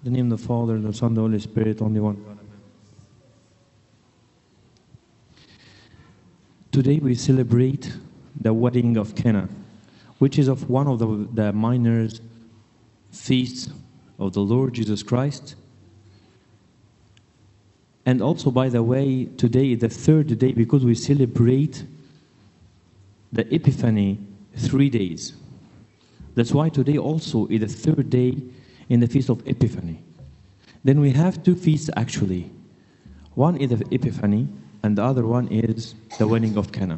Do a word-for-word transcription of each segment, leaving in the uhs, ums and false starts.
In the name of the Father, the Son, the Holy Spirit, only one God. Amen. Today we celebrate the wedding of Cana, which is of one of the, the minor feasts of the Lord Jesus Christ. And also, by the way, today is the third day because we celebrate the Epiphany three days. That's why today also is the third day in the Feast of Epiphany. Then we have two feasts actually. One is the Epiphany and the other one is the wedding of Cana.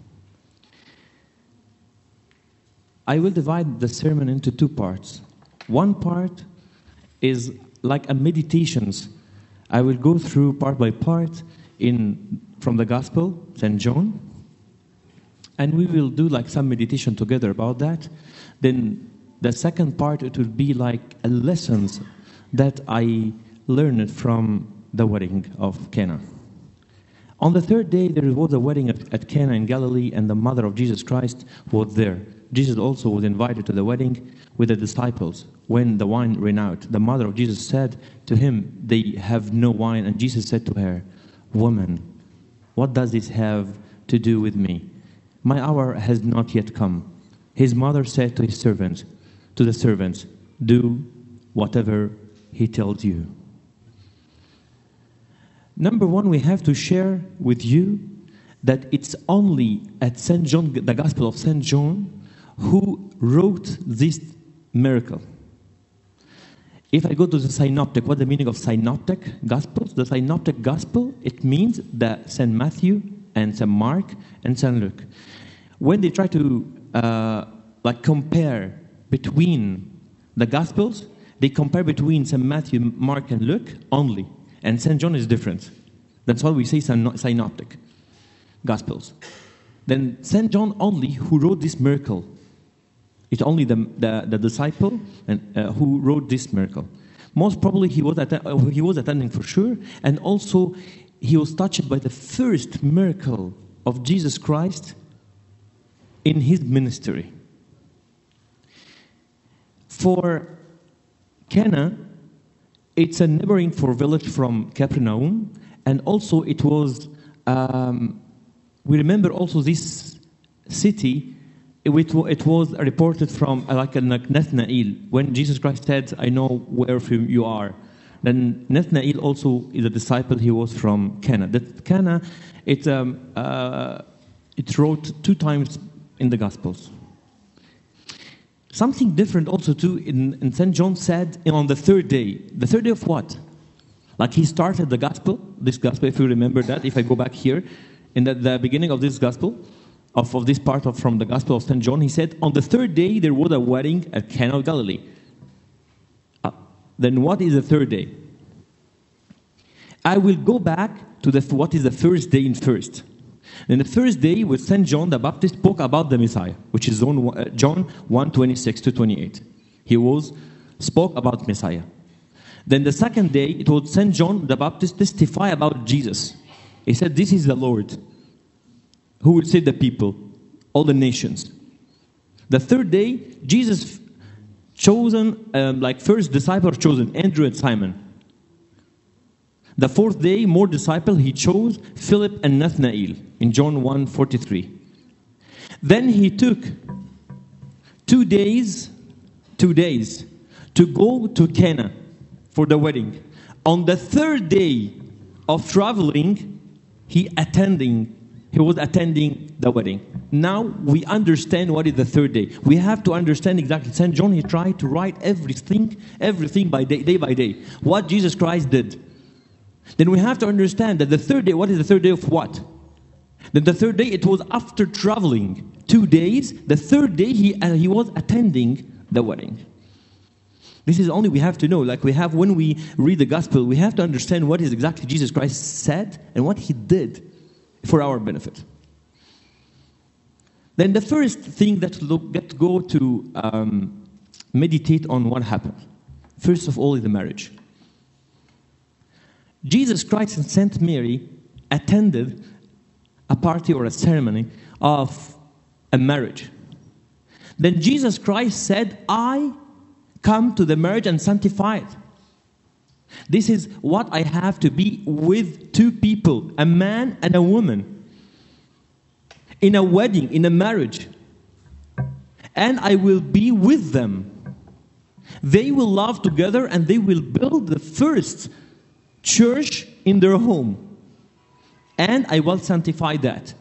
I will divide the sermon into two parts. One part is like a meditations. I will go through part by part in from the Gospel, Saint John. And we will do like some meditation together about that. Then the second part, it will be like a lessons that I learned from the wedding of Cana. On the third day, there was a wedding at, at Cana in Galilee, and the mother of Jesus Christ was there. Jesus also was invited to the wedding with the disciples. When the wine ran out, the mother of Jesus said to him, "They have no wine." And Jesus said to her, "Woman, what does this have to do with me? My hour has not yet come." His mother said to his servants, to the servants, "Do whatever he tells you." Number one, we have to share with you that it's only at Saint John, the Gospel of Saint John, who wrote this miracle. If I go to the synoptic, what's the meaning of synoptic gospels? The synoptic gospel, it means that Saint Matthew and Saint Mark and Saint Luke. When they try to uh, like compare between the gospels, they compare between Saint Matthew, Mark, and Luke only. And Saint John is different. That's why we say synoptic gospels. Then Saint John only who wrote this miracle. It's only the, the, the disciple and, uh, who wrote this miracle. Most probably he was, att- he was attending for sure. And also he was touched by the first miracle of Jesus Christ in his ministry. For Cana, it's a neighboring for village from Capernaum, and also it was, um, we remember also this city, it, it was reported from uh, like a Nathanael, when Jesus Christ said, "I know where from you are." Then Nathanael also is a disciple, he was from Cana. That Cana, it, um, uh, it wrote two times in the Gospels. Something different also too, in, in Saint John said on the third day. The third day of what? Like he started the Gospel, this Gospel, if you remember that, if I go back here, in the, the beginning of this Gospel, of, of this part of from the Gospel of Saint John, he said, on the third day there was a wedding at Cana of Galilee. Uh, then what is the third day? I will go back to the what is the first day in first. And the first day with Saint John the Baptist spoke about the Messiah, which is John one twenty-six to twenty-eight. He was spoke about Messiah. Then the second day it was Saint John the Baptist testify about Jesus. He said, "This is the Lord who will save the people, all the nations." The third day Jesus chosen um, like first disciple chosen Andrew and Simon. The fourth day, more disciple, he chose Philip and Nathanael in John one forty-three. Then he took two days, two days to go to Cana for the wedding. On the third day of traveling, he attending, he was attending the wedding. Now we understand what is the third day. We have to understand exactly. Saint John, he tried to write everything, everything by day, day by day. What Jesus Christ did. Then we have to understand that the third day, what is the third day of what? Then the third day, it was after traveling two days. The third day, he uh, he was attending the wedding. This is only we have to know. Like we have, when we read the gospel, we have to understand what is exactly Jesus Christ said and what he did for our benefit. Then the first thing that look, get go to um, meditate on what happened. First of all is the marriage. Jesus Christ and Saint Mary attended a party or a ceremony of a marriage. Then Jesus Christ said, "I come to the marriage and sanctify it." This is what I have to be with two people, a man and a woman, in a wedding, in a marriage. And I will be with them. They will love together and they will build the first church in their home. And I will sanctify that.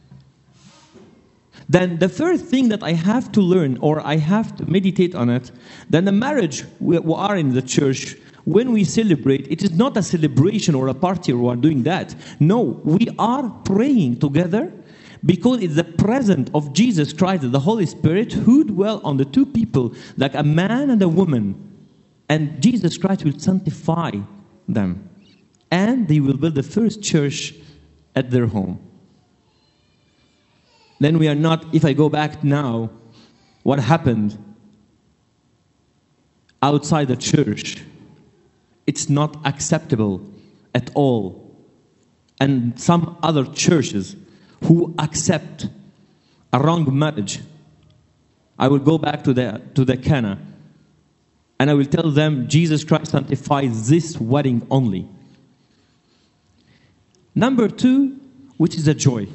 Then the first thing that I have to learn, or I have to meditate on it, then the marriage we are in the church, when we celebrate, it is not a celebration or a party or we are doing that. No, we are praying together because it's the presence of Jesus Christ, the Holy Spirit, who dwell on the two people, like a man and a woman. And Jesus Christ will sanctify them. And they will build the first church at their home. Then we are not, if I go back now, what happened outside the church, it's not acceptable at all. And some other churches who accept a wrong marriage, I will go back to the to the Cana, and I will tell them Jesus Christ sanctifies this wedding only. Number two, which is a joy.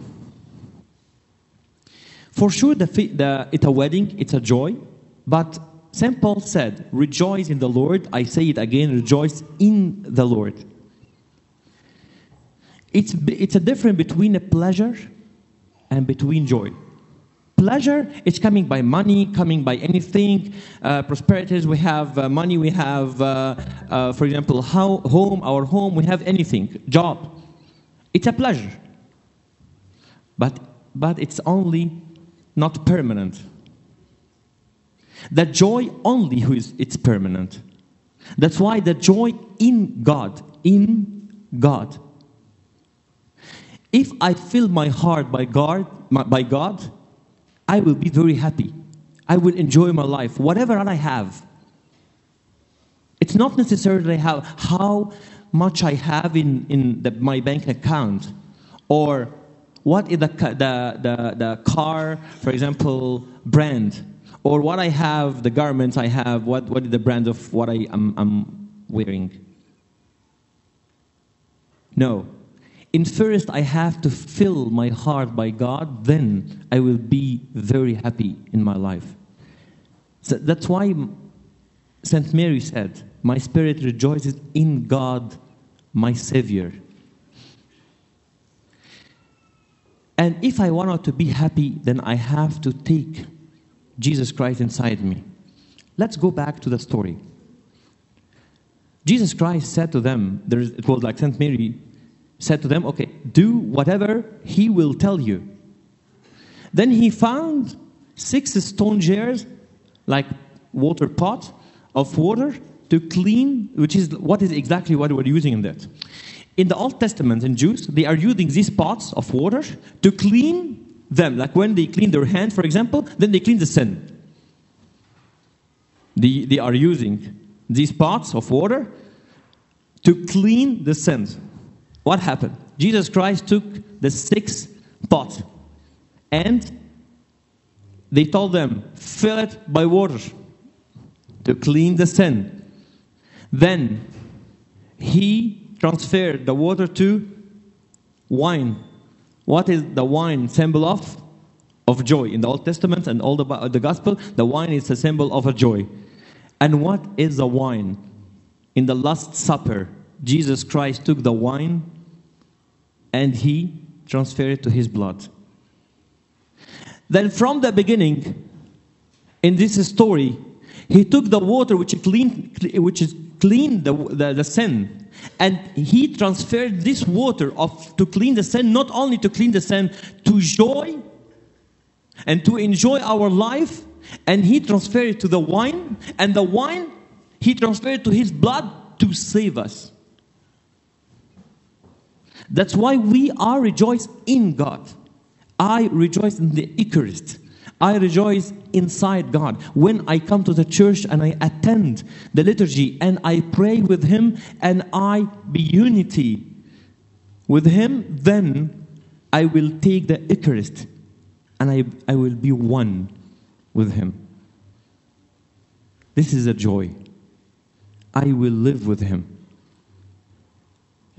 For sure, the, the, it's a wedding, it's a joy. But Saint Paul said, rejoice in the Lord. I say it again, rejoice in the Lord. It's, it's a difference between a pleasure and between joy. Pleasure is coming by money, coming by anything. Uh, prosperities, we have uh, money, we have, uh, uh, for example, how, home, our home, we have anything, job. It's a pleasure. But, but it's only not permanent. The joy only who is it's permanent. That's why the joy in God, in God. If I fill my heart by God, by God, I will be very happy. I will enjoy my life, whatever I have. It's not necessarily how how much I have in in the, my bank account, or what is the, the, the, the car, for example, brand? Or what I have, the garments I have, what, what is the brand of what I am I'm wearing? No. In first, I have to fill my heart by God, then I will be very happy in my life. So that's why Saint Mary said, my spirit rejoices in God, my Savior. And if I want to be happy, then I have to take Jesus Christ inside me. Let's go back to the story. Jesus Christ said to them, there is, it was like Saint Mary said to them, okay, do whatever he will tell you. Then he found six stone jars, like water pot of water to clean, which is what is exactly what we're using in that. In the Old Testament, in Jews, they are using these pots of water to clean them. Like when they clean their hands, for example, then they clean the sin. They, they are using these pots of water to clean the sins. What happened? Jesus Christ took the six pots and they told them, fill it by water to clean the sin. Then he transferred the water to wine. What is the wine symbol of? Of joy. In the Old Testament and all the, the Gospel, the wine is a symbol of a joy. And what is the wine? In the Last Supper, Jesus Christ took the wine and he transferred it to his blood. Then from the beginning, in this story, he took the water which clean, which is clean the, the, the sin, and he transferred this water of to clean the sin, not only to clean the sin, to joy and to enjoy our life, and he transferred it to the wine, and the wine he transferred to his blood to save us. That's why we are rejoice in God. I rejoice in the Eucharist. I rejoice inside God. When I come to the church and I attend the liturgy and I pray with Him and I be unity with Him, then I will take the Eucharist and I, I will be one with Him. This is a joy. I will live with Him.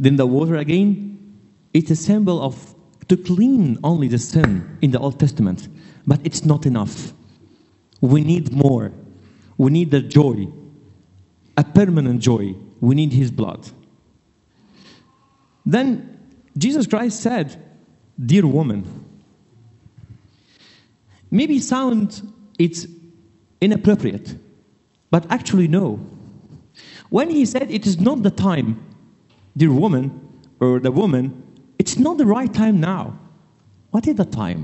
Then the water again, it's a symbol of to clean only the sin in the Old Testament. But it's not enough. We need more. We need the joy, a permanent joy. We need His blood. Then Jesus Christ said, "Dear woman," maybe sound it's inappropriate, but actually no. When He said it is not the time, dear woman, or the woman, it's not the right time now. What is the time?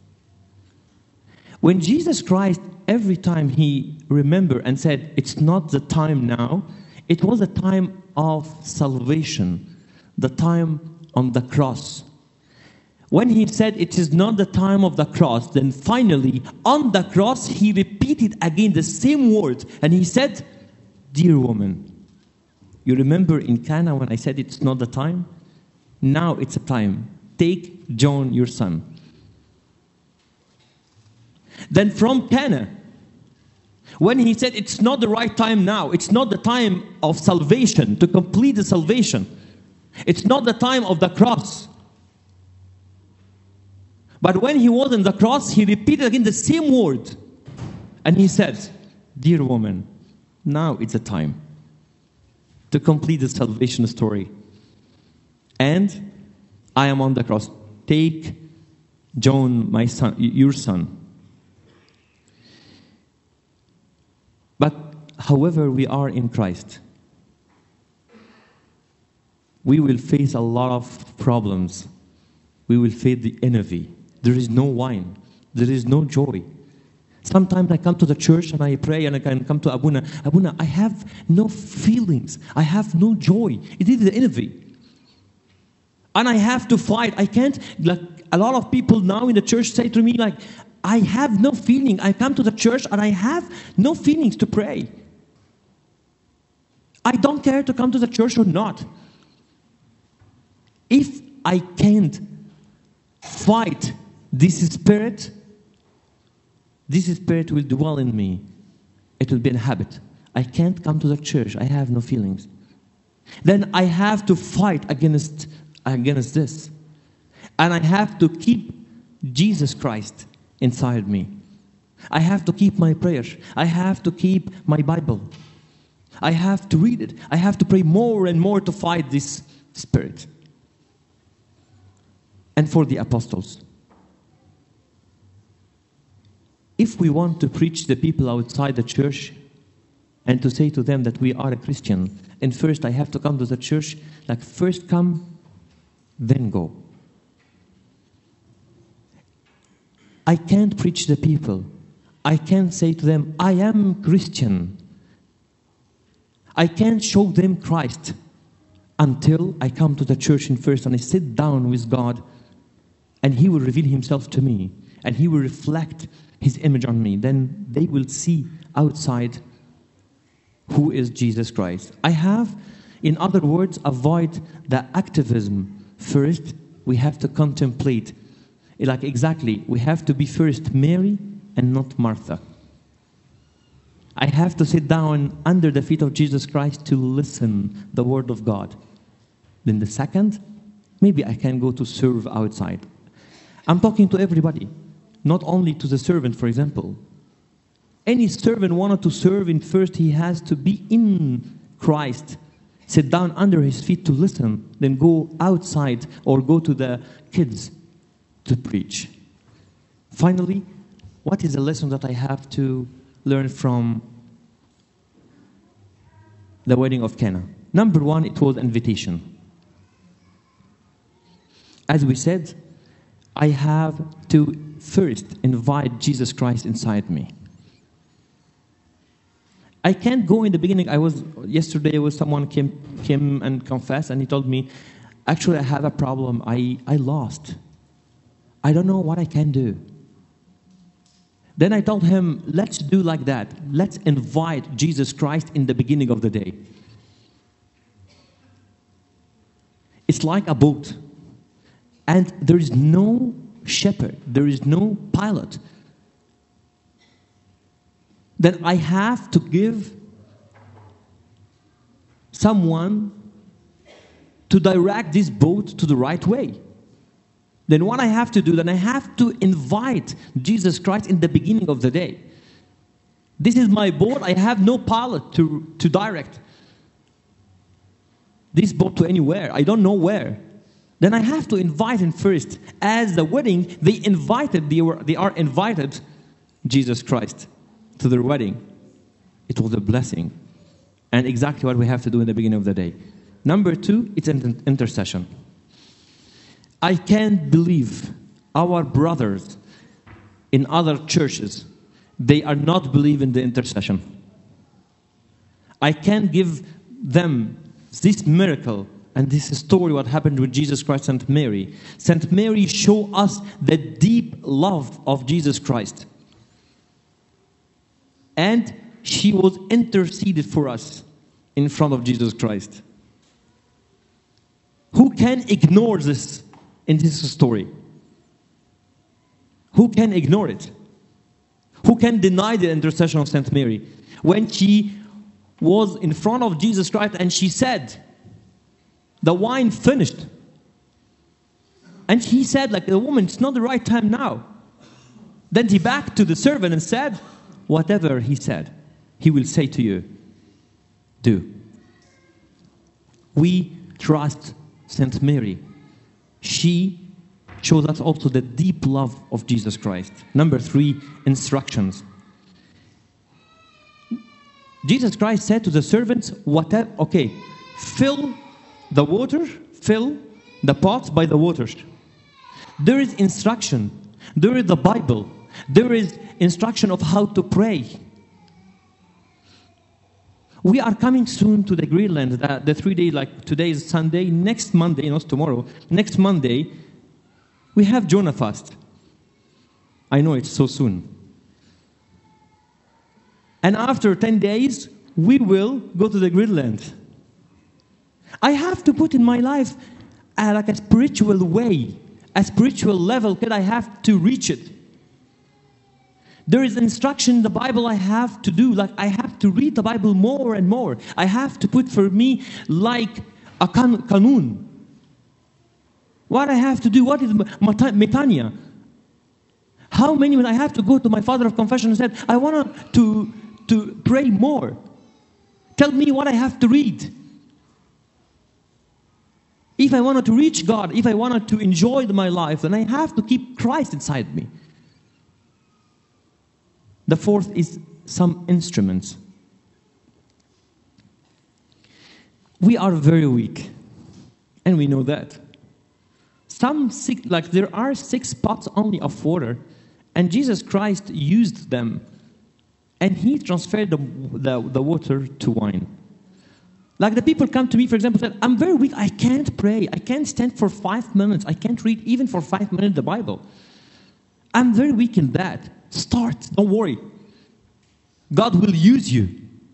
When Jesus Christ, every time He remembered and said, it's not the time now, it was a time of salvation, the time on the cross. When He said it is not the time of the cross, then finally on the cross He repeated again the same words, and He said, "Dear woman." You remember in Cana when I said it's not the time? Now it's a time. Take John, your son. Then from Cana, when He said it's not the right time now, it's not the time of salvation, to complete the salvation. It's not the time of the cross. But when He was on the cross, He repeated again the same word. And He said, "Dear woman, now it's the time to complete the salvation story. And I am on the cross. Take John, my son, your son." But however we are in Christ, we will face a lot of problems. We will face the envy. There is no wine. There is no joy. Sometimes I come to the church and I pray and I can come to Abuna. Abuna, I have no feelings. I have no joy. It is the envy. And I have to fight. I can't, like a lot of people now in the church say to me, like, I have no feeling. I come to the church and I have no feelings to pray. I don't care to come to the church or not. If I can't fight this spirit, this spirit will dwell in me. It will be a habit. I can't come to the church. I have no feelings. Then I have to fight against, against this. And I have to keep Jesus Christ inside me. I have to keep my prayers. I have to keep my Bible. I have to read it. I have to pray more and more to fight this spirit. And for the apostles, if we want to preach the people outside the church and to say to them that we are a Christian, and first I have to come to the church, like first come, then go. I can't preach the people. I can't say to them, I am Christian. I can't show them Christ until I come to the church in first and I sit down with God and He will reveal Himself to me and He will reflect His image on me. Then they will see outside who is Jesus Christ. I have, in other words, avoid the activism. First, we have to contemplate. Like exactly, we have to be first Mary and not Martha. I have to sit down under the feet of Jesus Christ to listen the word of God. Then the second, maybe I can go to serve outside. I'm talking to everybody, not only to the servant, for example. Any servant wanted to serve in first, he has to be in Christ. Sit down under His feet to listen, then go outside or go to the kids to preach. Finally, what is the lesson that I have to learn from the wedding of Cana? Number one, it was invitation. As we said, I have to first invite Jesus Christ inside me. I can't go in the beginning. I was yesterday was someone came came and confessed, and he told me, actually, I have a problem. I, I lost. I don't know what I can do. Then I told him, let's do like that. Let's invite Jesus Christ in the beginning of the day. It's like a boat. And there is no shepherd. There is no pilot. Then I have to give someone to direct this boat to the right way. Then what I have to do, then I have to invite Jesus Christ in the beginning of the day. This is my boat. I have no pilot to, to direct this boat to anywhere. I don't know where. Then I have to invite him first. As the wedding, they invited, they, were, they are invited Jesus Christ to their wedding. It was a blessing. And exactly what we have to do in the beginning of the day. Number two, it's an intercession. I can't believe our brothers in other churches, they are not believing the intercession. I can't give them this miracle and this story, what happened with Jesus Christ and Saint Mary. Saint Mary showed us the deep love of Jesus Christ. And she was interceded for us in front of Jesus Christ. Who can ignore this in this story? Who can ignore it? Who can deny the intercession of Saint Mary? When she was in front of Jesus Christ and she said, the wine finished. And he said, like the woman, it's not the right time now. Then he backed to the servant and said, whatever he said, he will say to you, do. We trust Saint Mary. She shows us also the deep love of Jesus Christ. Number three, instructions. Jesus Christ said to the servants, whatever, okay, fill the water, fill the pots by the waters. There is instruction. There is the Bible. There is instruction of how to pray. We are coming soon to the Greenland, the, the three days, like today is Sunday, next Monday, not tomorrow, next Monday, we have Jonah fast. I know it's so soon. And after ten days, we will go to the Greenland. I have to put in my life uh, like a spiritual way, a spiritual level that I have to reach it. There is instruction in the Bible I have to do. Like I have to read the Bible more and more. I have to put for me like a kan- kanun. What I have to do, what is metania? How many when I have to go to my father of confession and said, I want to, to pray more. Tell me what I have to read. If I wanted to reach God, if I wanted to enjoy my life, then I have to keep Christ inside me. The fourth is some instruments. We are very weak, and we know that. Some six, like there are six pots only of water, and Jesus Christ used them, and He transferred the, the, the water to wine. Like the people come to me, for example, said, I'm very weak, I can't pray, I can't stand for five minutes, I can't read even for five minutes the Bible. I'm very weak in that. Start, don't worry. God will use you.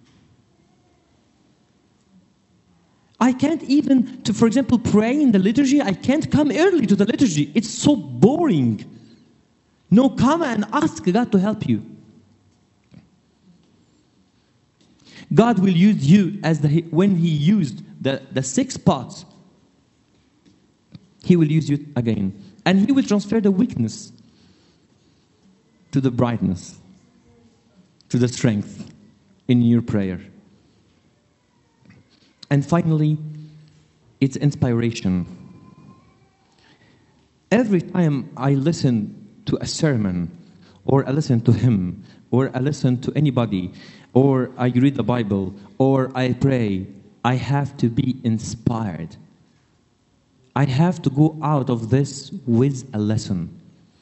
I can't even, to, for example, pray in the liturgy, I can't come early to the liturgy. It's so boring. No, come and ask God to help you. God will use you as the, when He used the, the six pots, He will use you again. And He will transfer the weakness to the brightness, to the strength in your prayer. And finally, it's inspiration. Every time I listen to a sermon, or I listen to him, or I listen to anybody, or I read the Bible, or I pray, I have to be inspired. I have to go out of this with a lesson.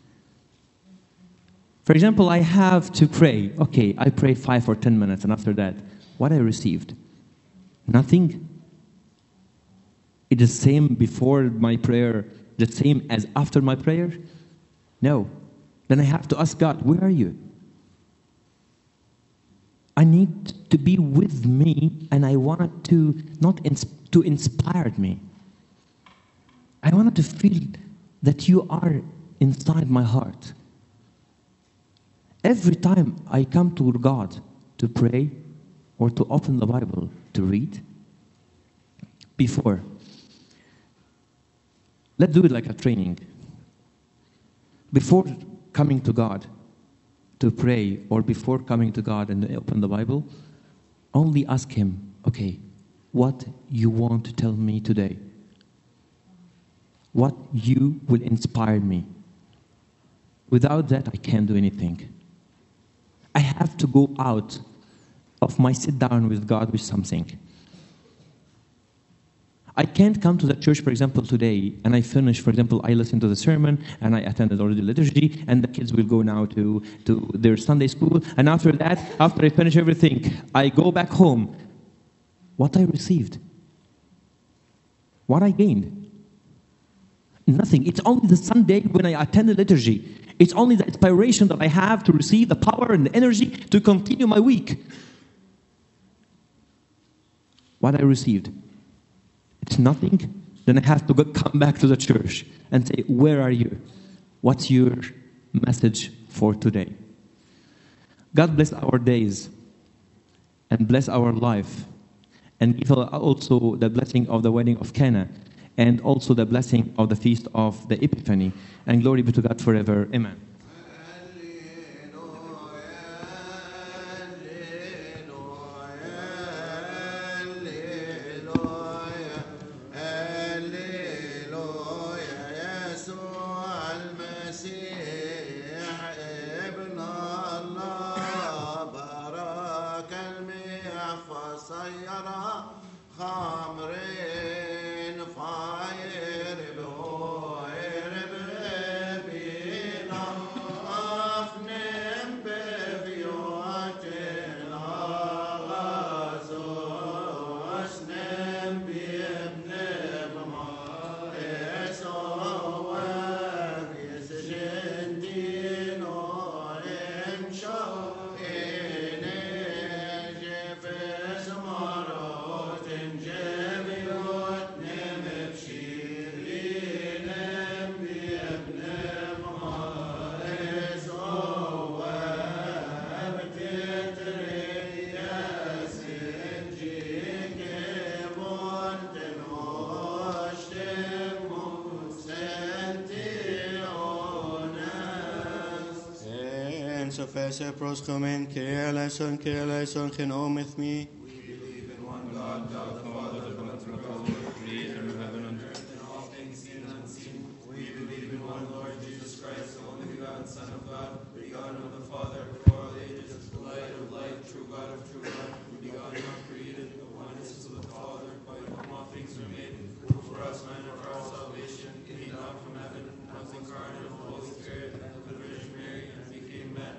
For example, I have to pray. Okay, I pray five or ten minutes, and after that, what I received? Nothing. It is the same before my prayer, the same as after my prayer? No. Then I have to ask God, where are you? I need to be with me, and I wanted to not ins- to inspire me. I wanted to feel that you are inside my heart. Every time I come to God to pray or to open the Bible to read, before, Let's do it like a training. Before coming to God to pray, or before coming to God and open the Bible, only ask Him, okay, what you want to tell me today? What you will inspire me? Without that, I can't do anything. I have to go out of my sit down with God with something. I can't come to the church, for example, today, and I finish, for example, I listen to the sermon, and I attended already liturgy, and the kids will go now to, to their Sunday school, and after that, after I finish everything, I go back home. What I received? What I gained? Nothing. It's only the Sunday when I attend the liturgy. It's only the inspiration that I have to receive the power and the energy to continue my week. What I received? It's nothing. Then I have to go, come back to the church and say, where are you? What's your message for today? God bless our days and bless our life, and give also the blessing of the wedding of Cana, and also the blessing of the feast of the Epiphany. And glory be to God forever. Amen. Professor Proscomen, Kyrie eleison, Kyrie eleison, Genom with me. We believe in one God, God the Father, the Lord, creator of heaven and earth, and all things seen and unseen. We believe in one Lord Jesus Christ, the only begotten Son of God, begotten of the Father before all ages, the light of light, true God of true God, begotten, not created, the one essence of the Father, by whom all things are made, who for us men and for our salvation came down from heaven, was incarnate of the Holy Spirit, and of the Virgin Mary, and became man.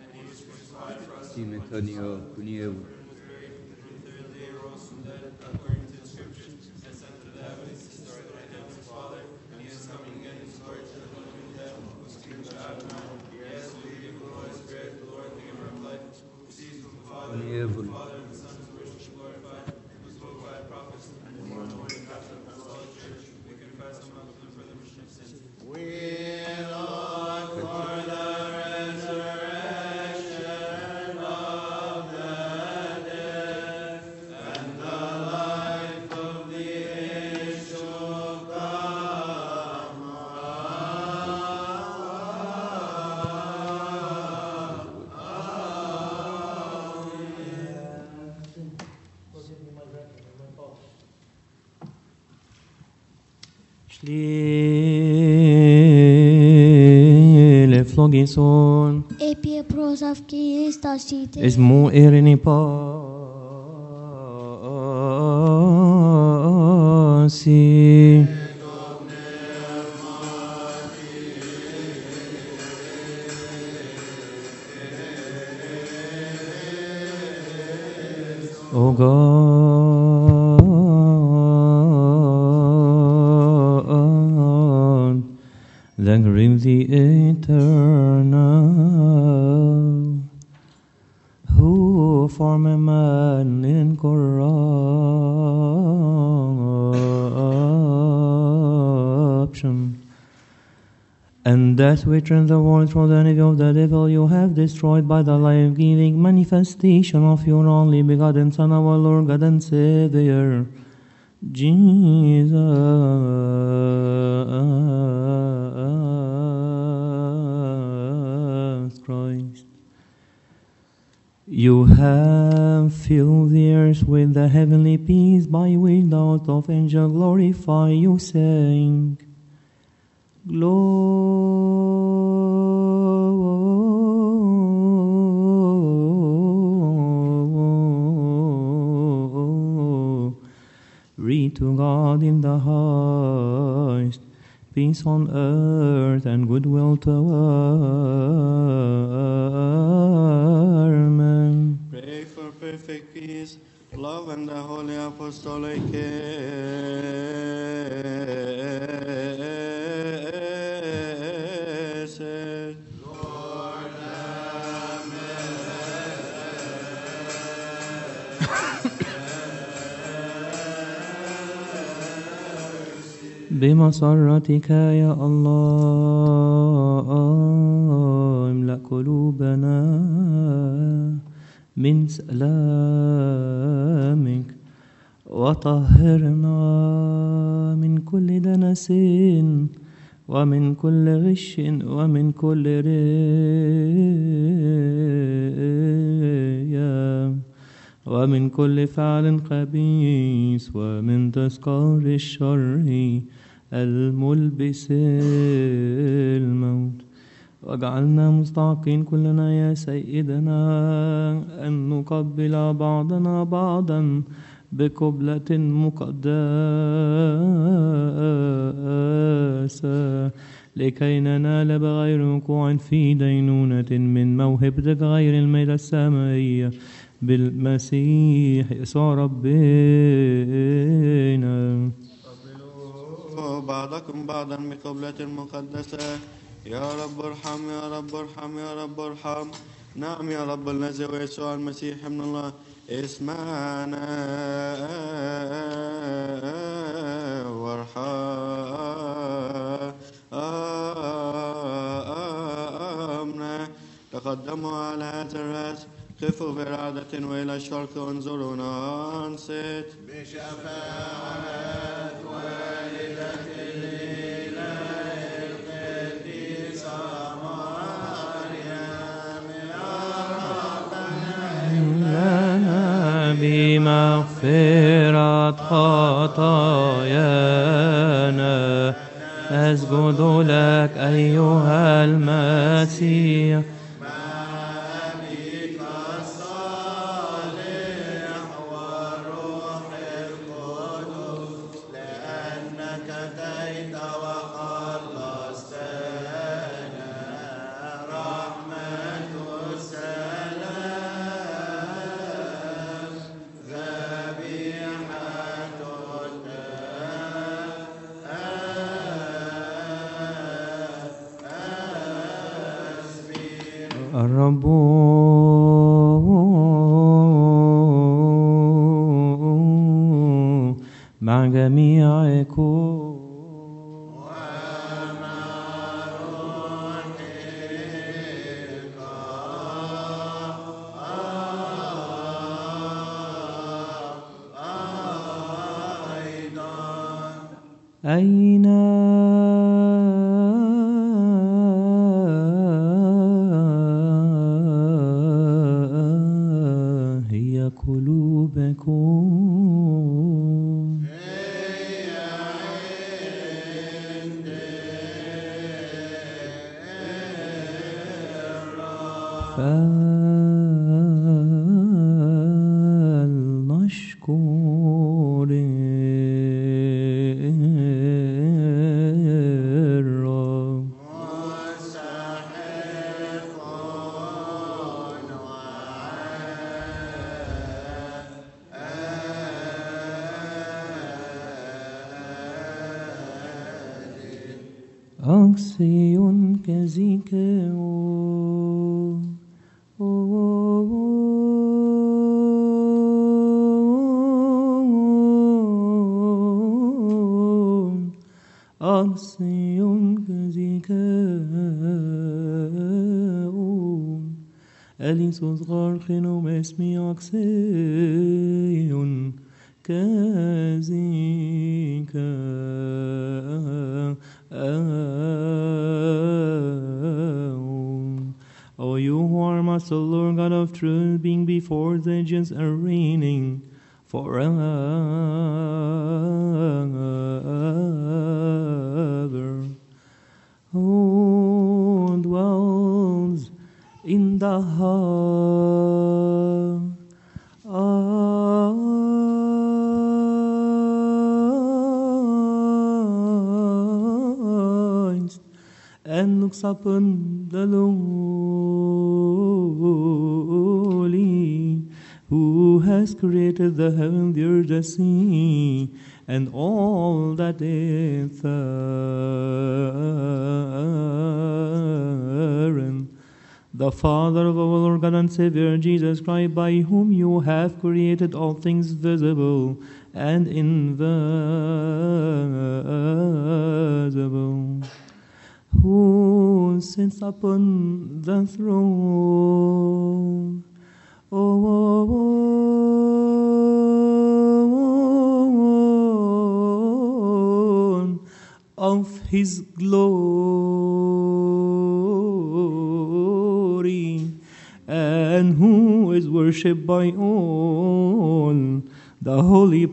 Team Antonio Cuneo. Third day rose from dead, according to the Scriptures, and sent to the heavens, is the right hand of his Father, and he is coming again in his glory to the living and dead, whose kingdom shall have no end. Yes, we believe in the Holy Spirit, the Lord, the giver of life, who proceeds from the Father, and the Father and the Son is worshipped and glorified, who spoke by the prophets, and the more Holy Catholic Apostolic Church. We confess him unto the remission of sins. We look for the Flogison Epie prosavki stashite. is mo erini pasi. O God, the grim the eternal, who form a man in corruption, and that which in the world from the enemy of the devil you have destroyed by the life-giving manifestation of your only begotten Son, our Lord God and Savior, Jesus Christ. You have filled the earth with the heavenly peace by which the host of angels glorify you, saying, Glory to God in the highest, peace on earth and goodwill toward men. Pray for perfect peace, love, and the holy apostolic essence. بمسرتك يا الله املأ قلوبنا من سلامك وطهرنا من كل دنس ومن كل غش ومن كل رياء ومن كل فعل خبيث ومن تذكار الشر الملبس الموت. واجعلنا مستحقين كلنا يا سيدنا أن نقبل بعضنا بعضا بقبلة مقدسة لكي ننال بغير وقوع في دينونة من موهبة غير الميل السمائية بالمسيح يسوع ربنا. قبلوا بعضكم بعضا بقبلة مقدسة. يا رب ارحم يا رب ارحم يا رب ارحم. نعم يا رب الذي ويسوع المسيح ابن الله اسمعنا وارحمنا. تقدموا على هذا الرأس، قفوا برعدة وإلى الشرق انظروا ننصت. بشفاعة والدة الإله القديسة مريم يا ربنا بمغفرة خطايانا أسجد لك أيها المسيح الرب مع جميعكم أين هي قلوبكم؟ فلنشكر الرب. أقصي كزيكو أقصي كزيكو أليس صغار خنوم اسمي أقصي O you who are Master, Lord God of truth, being before the ages and reigning forever, who dwells in the heart and looks upon the lowly, who has created the heaven, the earth, the sea, and all that is therein. The Father of our Lord God and Savior Jesus Christ, by whom you have created all things visible and invisible, who sits upon the throne of his glory, and who is worshipped by all the holy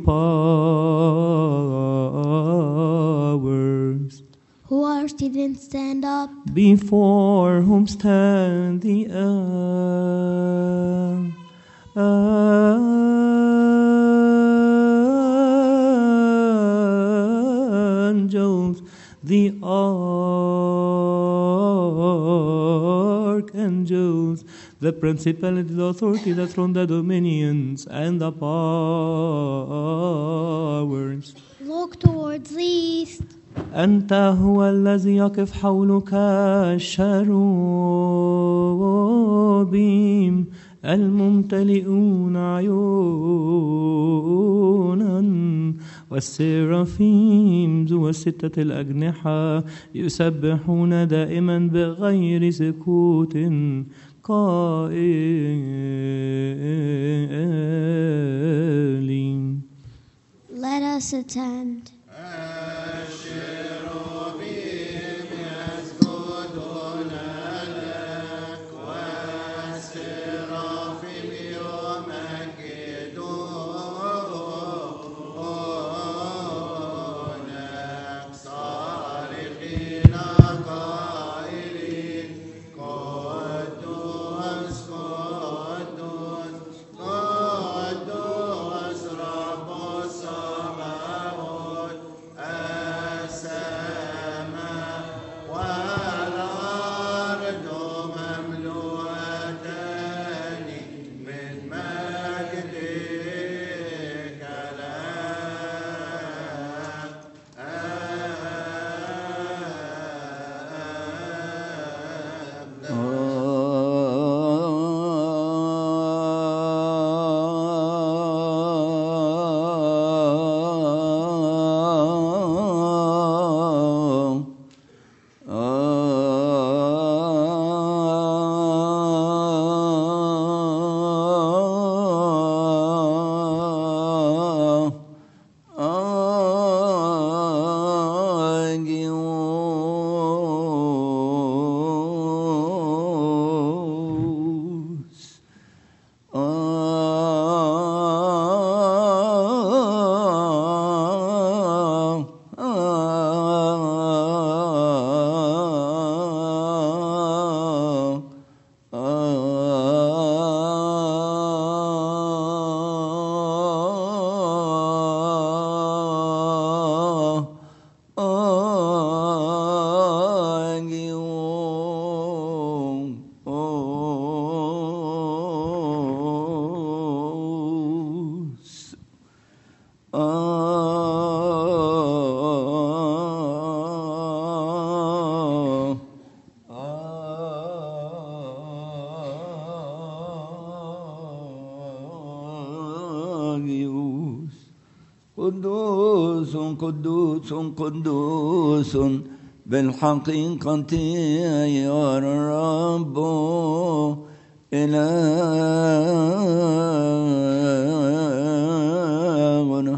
powers, who are seated and stand up, before whom stand the earth, angels, the archangels, the principalities, the authority, the throne, the dominions, and the powers. look towards the east. أنت هو الذي يقف حولك الشروبيم الممتلئون عيونا، والسرافيم ذو الستة الأجنحة يسبحون دائما بغير سكوت قائلين. Let us attend. قدوس قدوس قدوس بالحقيقة يا الرب إلهنا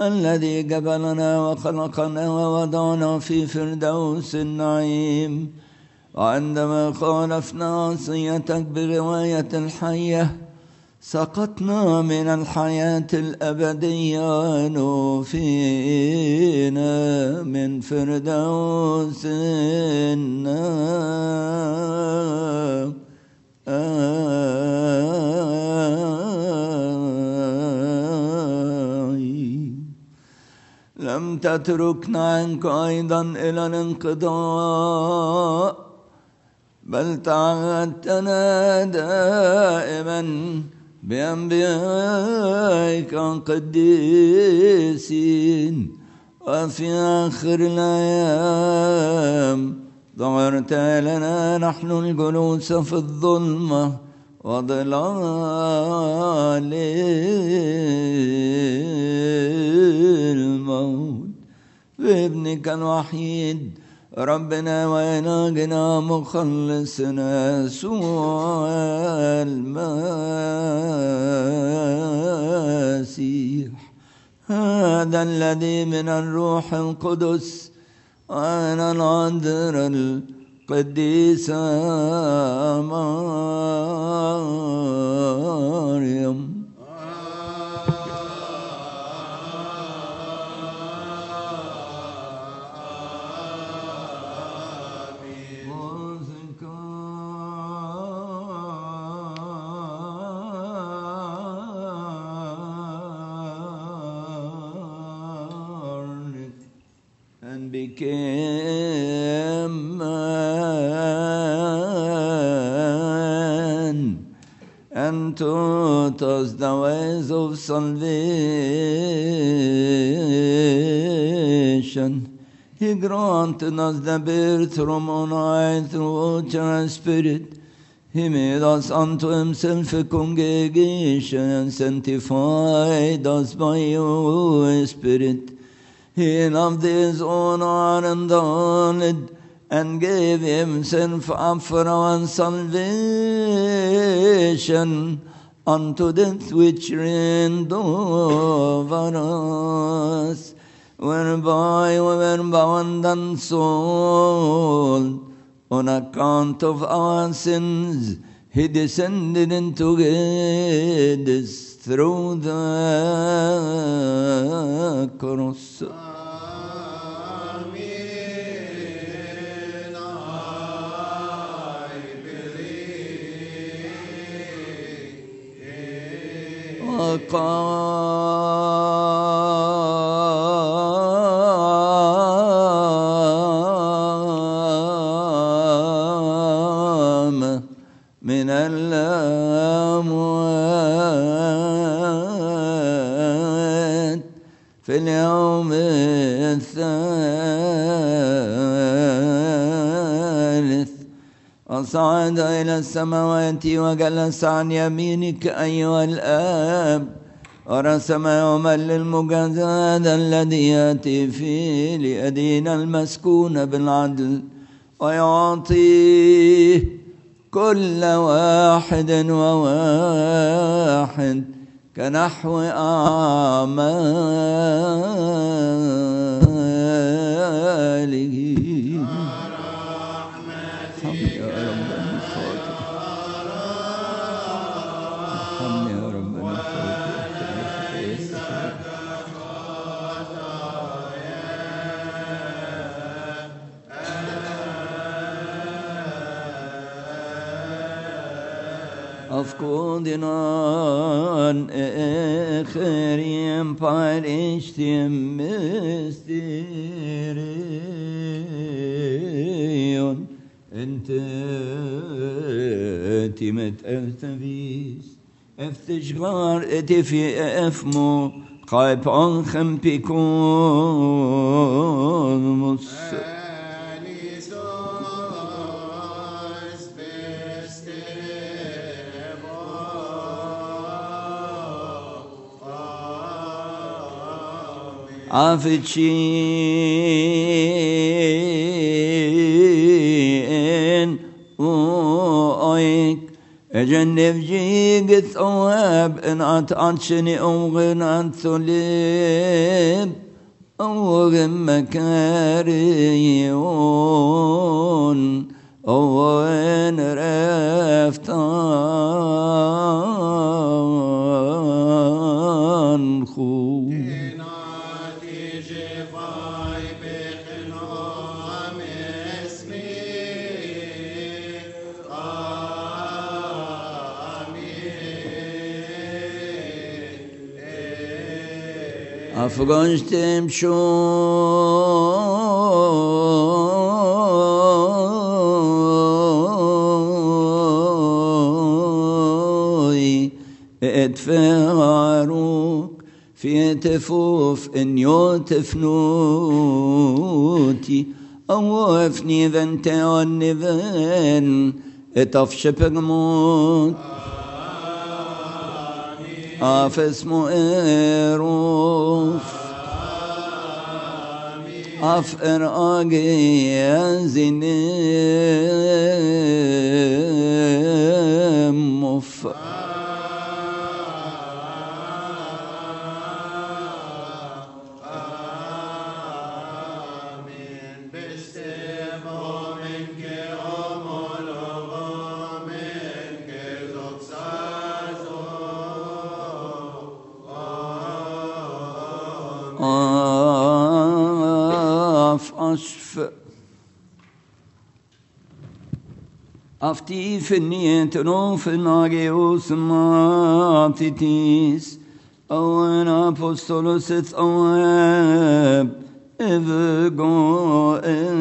الذي جبلنا وخلقنا ووضعنا في فردوس النعيم، وعندما خالفنا وصيتك برواية الحية سقطنا من الحياة الأبدية، نوفينا من فردوس النعيم. لم تتركنا عنك أيضا إلى الانقضاء، بل تعهدتنا دائما بأنبيائك القديسين، وفي آخر الأيام ظهرت لنا نحن الجلوس في الظلمة وظلال الموت بابنك الوحيد ربنا وإلهنا مخلصنا يسوع المسيح، هذا الذي من الروح القدس وأنا العذراء القديسة مريم. Became man and taught us the ways of salvation. He granted us the birth from on high through water and spirit. He made us unto himself a congregation and sanctified us by your spirit. He loved his own and honored and gave himself up for our salvation unto death which reigned over us, whereby we were bound and sold on account of our sins. He descended into Hades through the cross. وقام من الأموات في اليوم الثالث، وصعد إلى السماوات وجلس عن يمينك أيها الآب، ورسم يوما للمجازاة الذي يأتي فيه ليدين المسكون بالعدل ويعطيه كل واحد وواحد كنحو أعماله. أفقدنا آخرين بارشتهم مستيريون أنت تمت أفتفيس افتشغار اتفي أفمو قايب أنخم بيكون مصر عافتشين وأيك أجنب جيق الثواب إن أتعطشني أو غنى ثليب أو غم كاريون أو وين رفتان خو أفغشتم شوي اتفاروك في تفوف إن يوتفنوتي أوفني ذنت والنذن اتفشب موت أف اسمه إيروف أف إرآجي ينزني مف أشف أفتي في النية نوف ناجيوس ماتيتيس أو أنا أبوستولوس أواب إفغو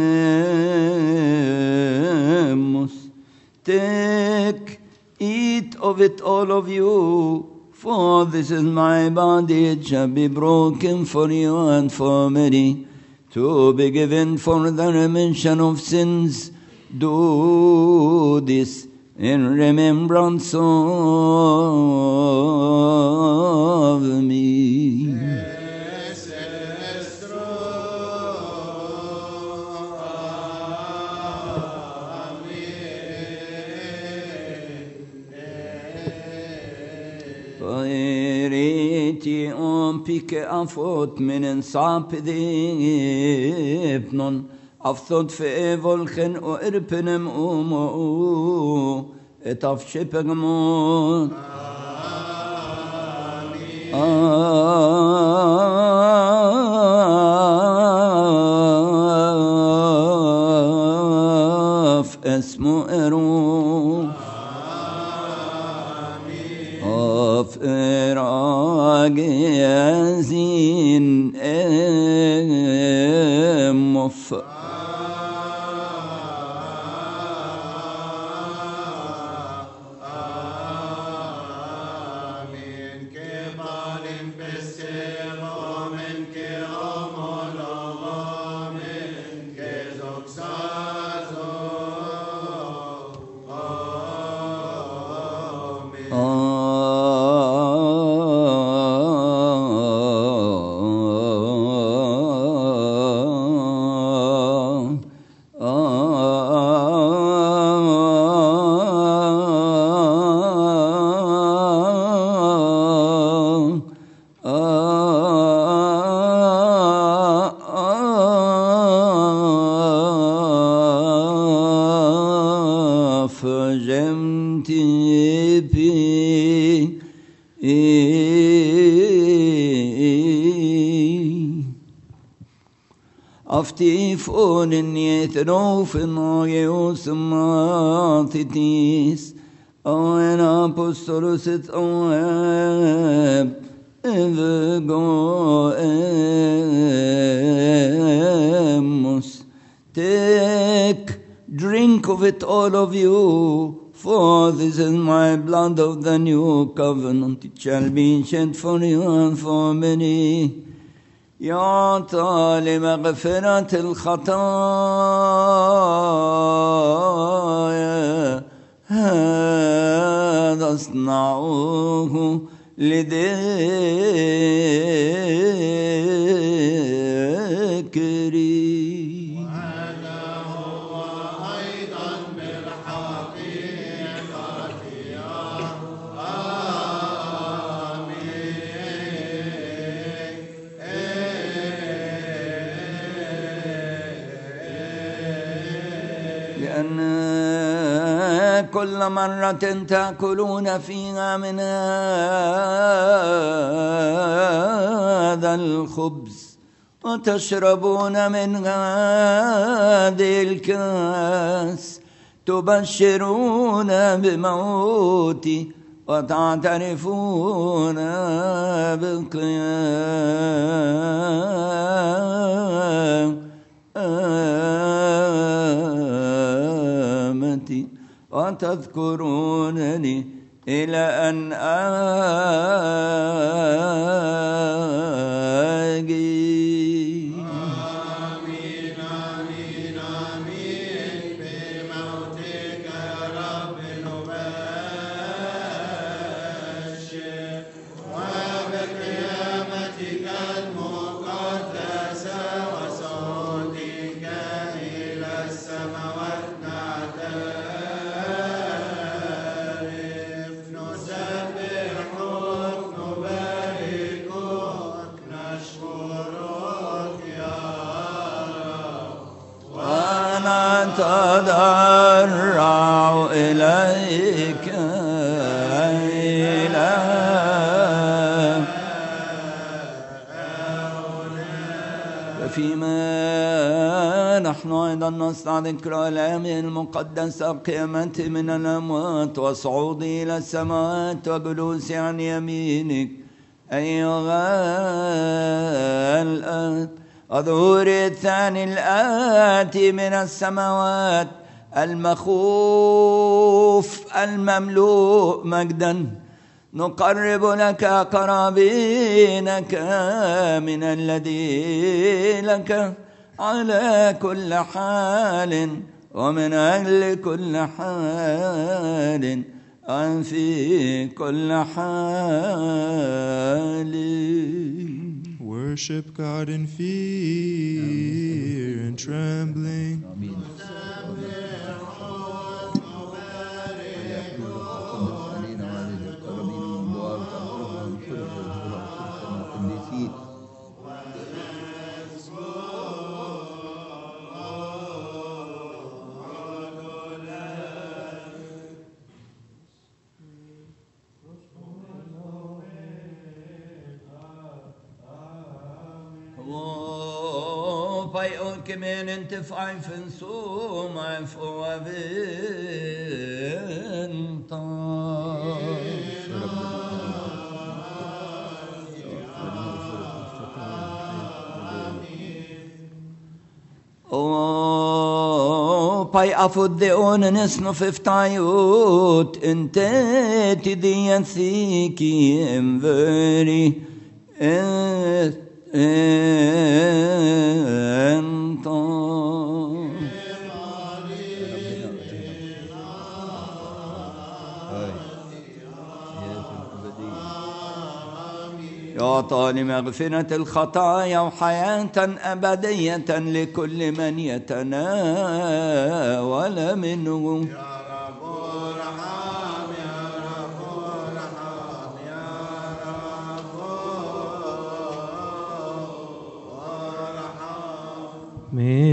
إموس Take, eat of it all of you, for this is my body, it shall be broken for you and for many, to be given for the remission of sins. Do this in remembrance of me. This is true. Pairiti om pike afot minen sapidipnon afthot fe volken og irpenem omo et afskipegmon. Af esmo ero af eragezin emof. Aftifon yethrofen ageus matitis en apostolos et oeb evgo emos. Take, drink of it all of you, for this is my blood of the new covenant. It shall be shed for you and for many. يعطى لمغفرة الخطايا هذا اصنعوه لذكري. وهذا هو أيضا بالحقيقة كل مرة تأكلون فيها من هذا الخبز وتشربون من هذه الكأس تبشرون بموتي وتعترفون بقيامتي وتذكرونني إلى أن آجي. تضرع إليك إله فيما نحن أيضا نصنع ذكرى الأيام المقدسة قيامتي من الأموات وصعودي إلى السماوات وجلوسي عن يمينك أيها الآب الظهور الثاني الآتي من السماوات المخوف المملوء مجدا نقرب لك قرابينك من الذي لك على كل حال ومن أجل كل حال أن في كل حال. Worship God in fear and trembling. Kemen inte fajfen så man får vänta. Och pai afudde onen snufftayut inte tidian siki enveri يعطى لمغفرة الخطايا وحياة أبدية لكل من يتناول منه. يا رب ارحم يا رب ارحم يا رب ارحم.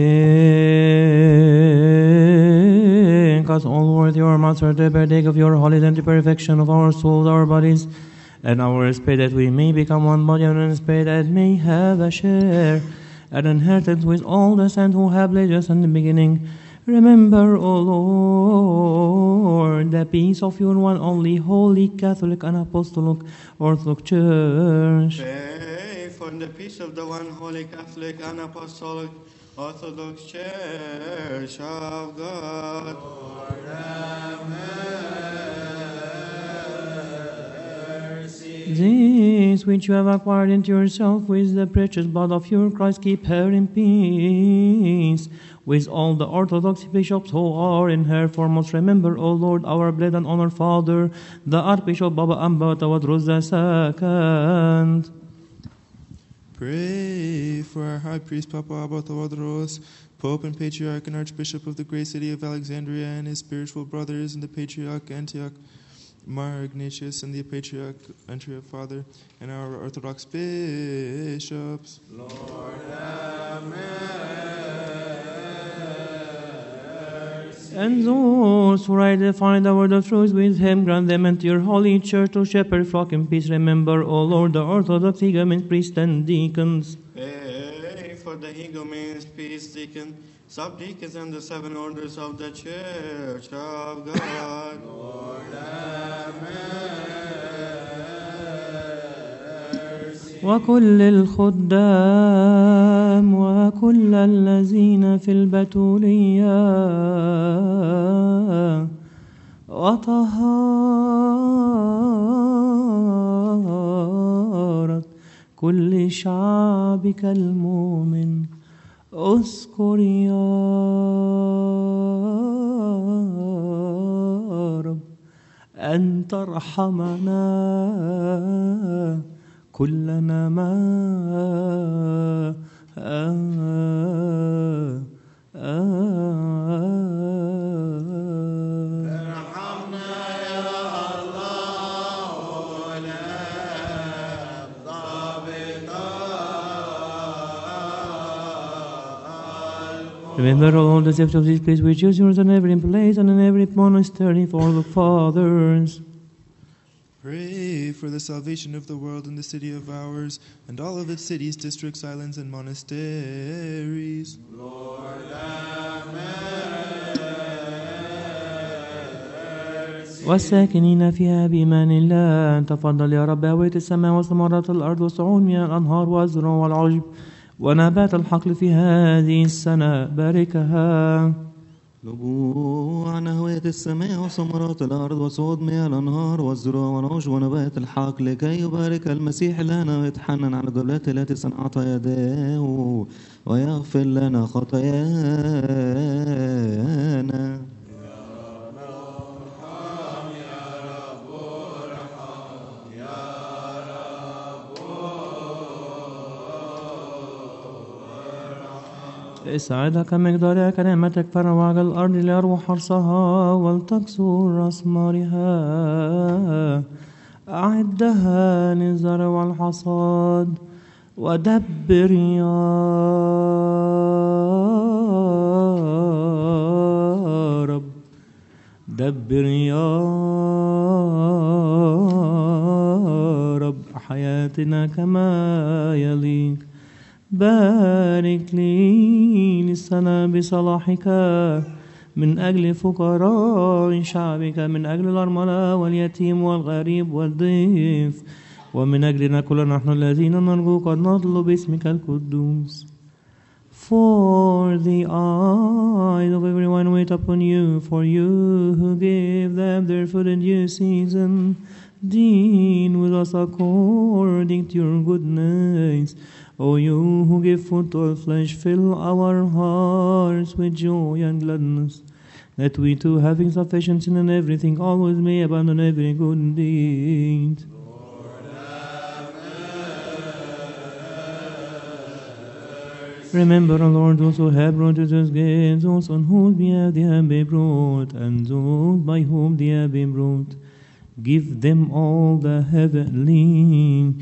Make us all worthy, our Master, to partake of your holy and the perfection of our souls, our bodies, and our spirit, that we may become one body and one spirit, that may have a share and inheritance with all the saints who have led us in the beginning. Remember, O Lord, the peace of your one only holy Catholic and Apostolic Orthodox Church. Pray for the peace of the one holy Catholic and Apostolic Orthodox Church of God. Lord, have mercy. This which you have acquired into yourself with the precious blood of your Christ, keep her in peace with all the Orthodox bishops who are in her foremost. Remember, O Lord, our blessed and honored Father, the Archbishop Baba Amba Tawadros the Second. Pray for our High Priest Papa Abba Tawadros, Pope and Patriarch and Archbishop of the great city of Alexandria, and his spiritual brothers, and the Patriarch Antioch, Mar Ignatius, and the Patriarch Antioch Father, and our Orthodox bishops. Lord, have mercy. And those who rightly find the word of truth with him, grant them into your holy church to shepherd flock in peace. Remember, O Lord, the Orthodox igumens, priests, and deacons. Pray for the igumens, priests, deacons, subdeacons, and the seven orders of the Church of God. وكل الخدام وكل الذين في البتولية وطهارة كل شعبك المؤمن اذكر يا رب أن ترحمنا كلنا ما آه آه ارحمنا يا الله لا ضابط. Remember all the steps of this place which is yours in every place and in every monastery for the fathers. Pray for the salvation of the world and the city of ours, and all of its cities, districts, islands, and monasteries. Lord, have mercy. والساكنين فيها بإيمان الله. تفضل يا رب هوية السماء وثمرات الأرض وصعود مياه الأنهار والزرع والعشب ونبات الحقل في هذه السنة. باركها. لجوء عن هوية السماء وثمرات الأرض وصعود مياه الأنهار والزروع والعشب ونبات الحقل لكي يبارك المسيح لنا ويتحنن على الجبلات التي صنعتها يداه ويغفر لنا خطايانا. اسعدها كمقدارها كنعمتك فروع على الأرض ليروح حرصها ولتكسر أثمارها. أعدها للزرع والحصاد ودبر يا رب دبر يا رب حياتنا كما يليق. بارك لي للسنة بصلاحك من أجل فقراء شعبك، من أجل الأرملة واليتيم والغريب والضيف، ومن أجلنا كلنا نحن الذين نرجوك نطلب اسمك القدوس. For the eyes of everyone wait upon you, for you who gave them their food in due season, deal with us according to your goodness. O you who give food to all flesh, fill our hearts with joy and gladness, that we too, having sufficiency in everything, always may abandon every good deed. Remember, O Lord, those who have brought us gifts, those on whose behalf they have been brought, and those by whom they have been brought. Give them all the heavenly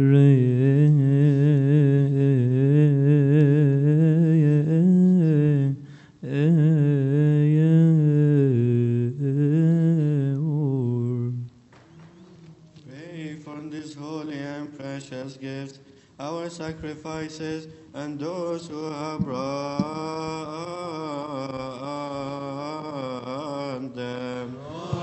reward. Pray for this holy and precious gift, our sacrifices, and those who have brought them.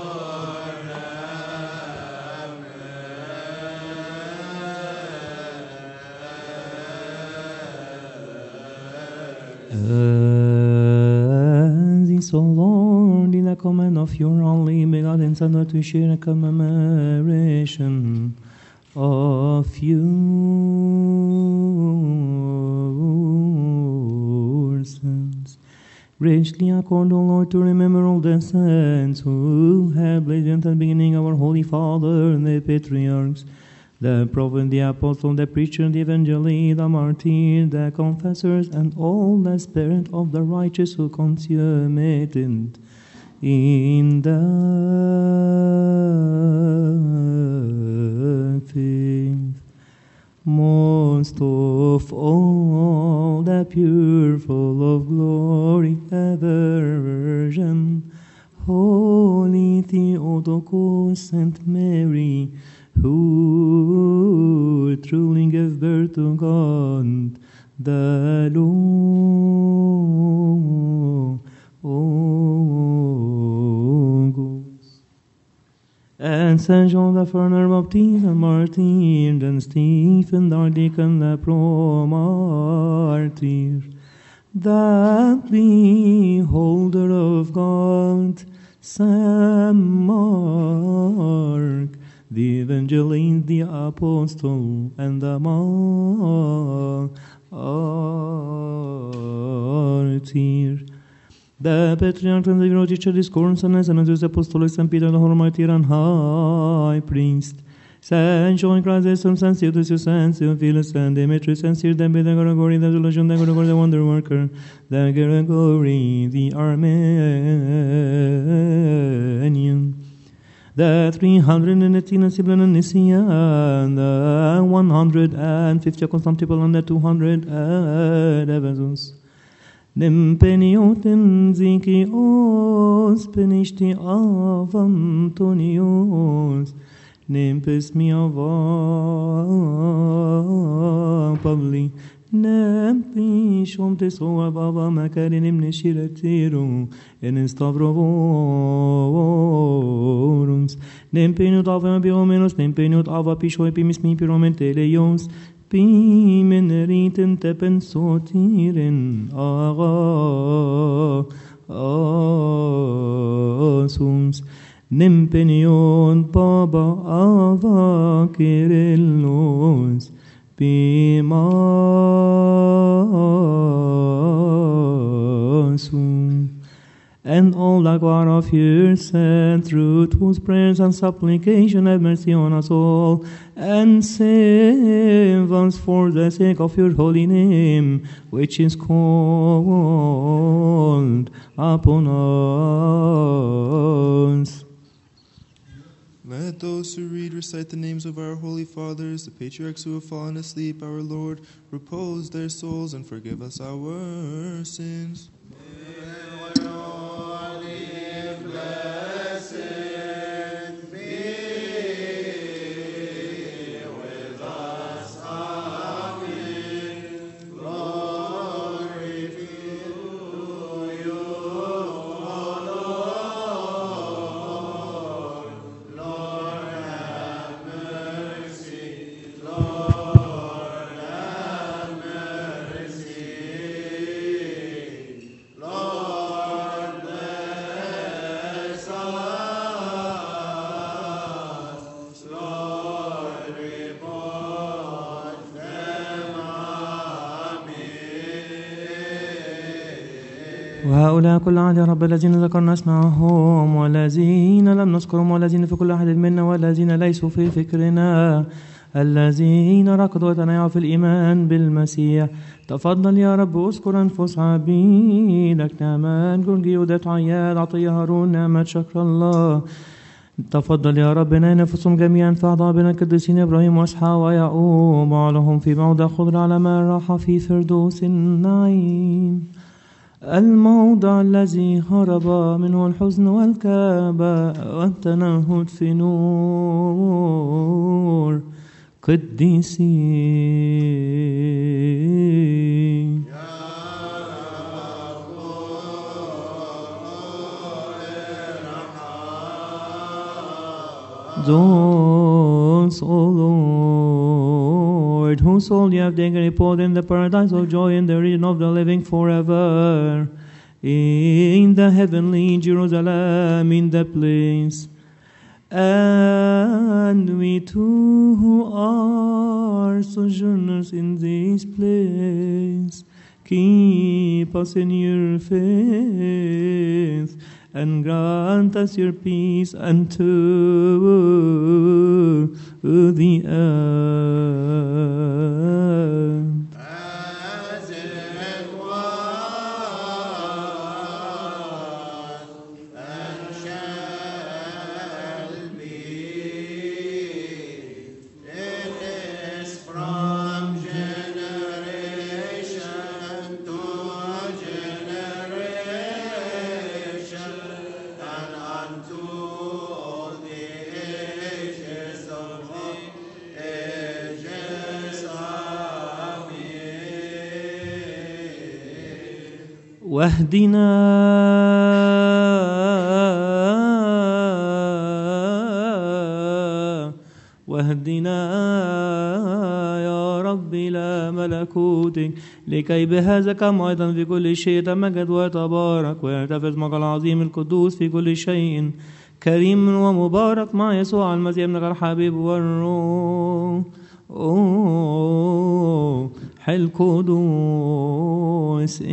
And this, O Lord, in the command of your only begotten Son, that we share a commemoration of your sins. Richly accord, O Lord, to remember all the saints who have blazed at the beginning our Holy Father and the patriarchs, the prophet, the apostle, the preacher, the evangelist, the martyr, the confessors, and all the spirit of the righteous who consummated in the faith. Most of all, the pure, full of glory, ever Virgin Theotokos, Saint Mary, who truly gave birth to God, the Logos. And Saint John the Forerunner Baptist, and Martyr, and Stephen the Archdeacon, the Pro-Martyr, the beholder of God, Saint Mark, the Evangelist, the Apostle, and the Martyr, the Patriarch and the Great Teacher, Discourse, and Athanasius, the Apostolic, Saint Peter, the Holy Martyr and High Priest, Saint John Chrysostom, Saint Theodosius, Saint Theophilus, Saint Demetrius, Saint Cyr, the Gregory, the Theologian, the Gregory, the Wonder Worker, the Gregory, the Armenian, the three hundred eighteen Sibyl and Nicaea, the one hundred fifty Constantinople, and the two hundred at Ephesus. Nempenioten Zikios, Penishti av Antonios, Nempes mi ava Pavli, Nempi Shomte Soa Baba Makarinim Neshiretiro, en Stavrovorums, Nempeniot ava Biomenos, Nempeniot ava Pishoi Pimis mi Piromenteleios, Pimeneriten tepen sotiren aga asums Nempenion baba ava Kyrillos Pimasum. And all the God of years and truth, whose prayers and supplication have mercy on us all, and save us for the sake of your holy name, which is called upon us. Let those who read recite the names of our holy fathers, the patriarchs who have fallen asleep, our Lord, repose their souls and forgive us our sins. وهؤلاء كل عهد يا رب الذين ذكرنا اسمعهم والذين لم نذكرهم والذين في كل أحد منا والذين ليسوا في فكرنا الذين ركضوا وتنايعوا في الإيمان بالمسيح. تفضل يا رب اذكر أنفس عبيدك نعمان جورجي ودات عياد عطية هارون نعمة شكر الله. تفضل يا رب نفسهم جميعا في أعضاء بنا القديسين إبراهيم وإسحاق ويعقوب وعلهم في موضع خضر على ما راح في فردوس النعيم. الموضع الذي هرب منه الحزن والكآبة والتنهد في نور قديسين. Those, O Lord, whose soul you have taken repose in the paradise of joy in the region of the living forever, in the heavenly Jerusalem, in the place. And we too who are sojourners in this place, keep us in your faith, and grant us your peace unto the end. As it was and shall be, it is from generation to generation and unto all واهدنا واهدنا يا رب إلى ملكوتك لكي بهذا كما أيضا في كل شيء تمجد ويتبارك ويرتفع اسمك العظيم القدوس في كل شيء كريم ومبارك مع يسوع المسيح ابنك الحبيب والروح أوه حل قدوس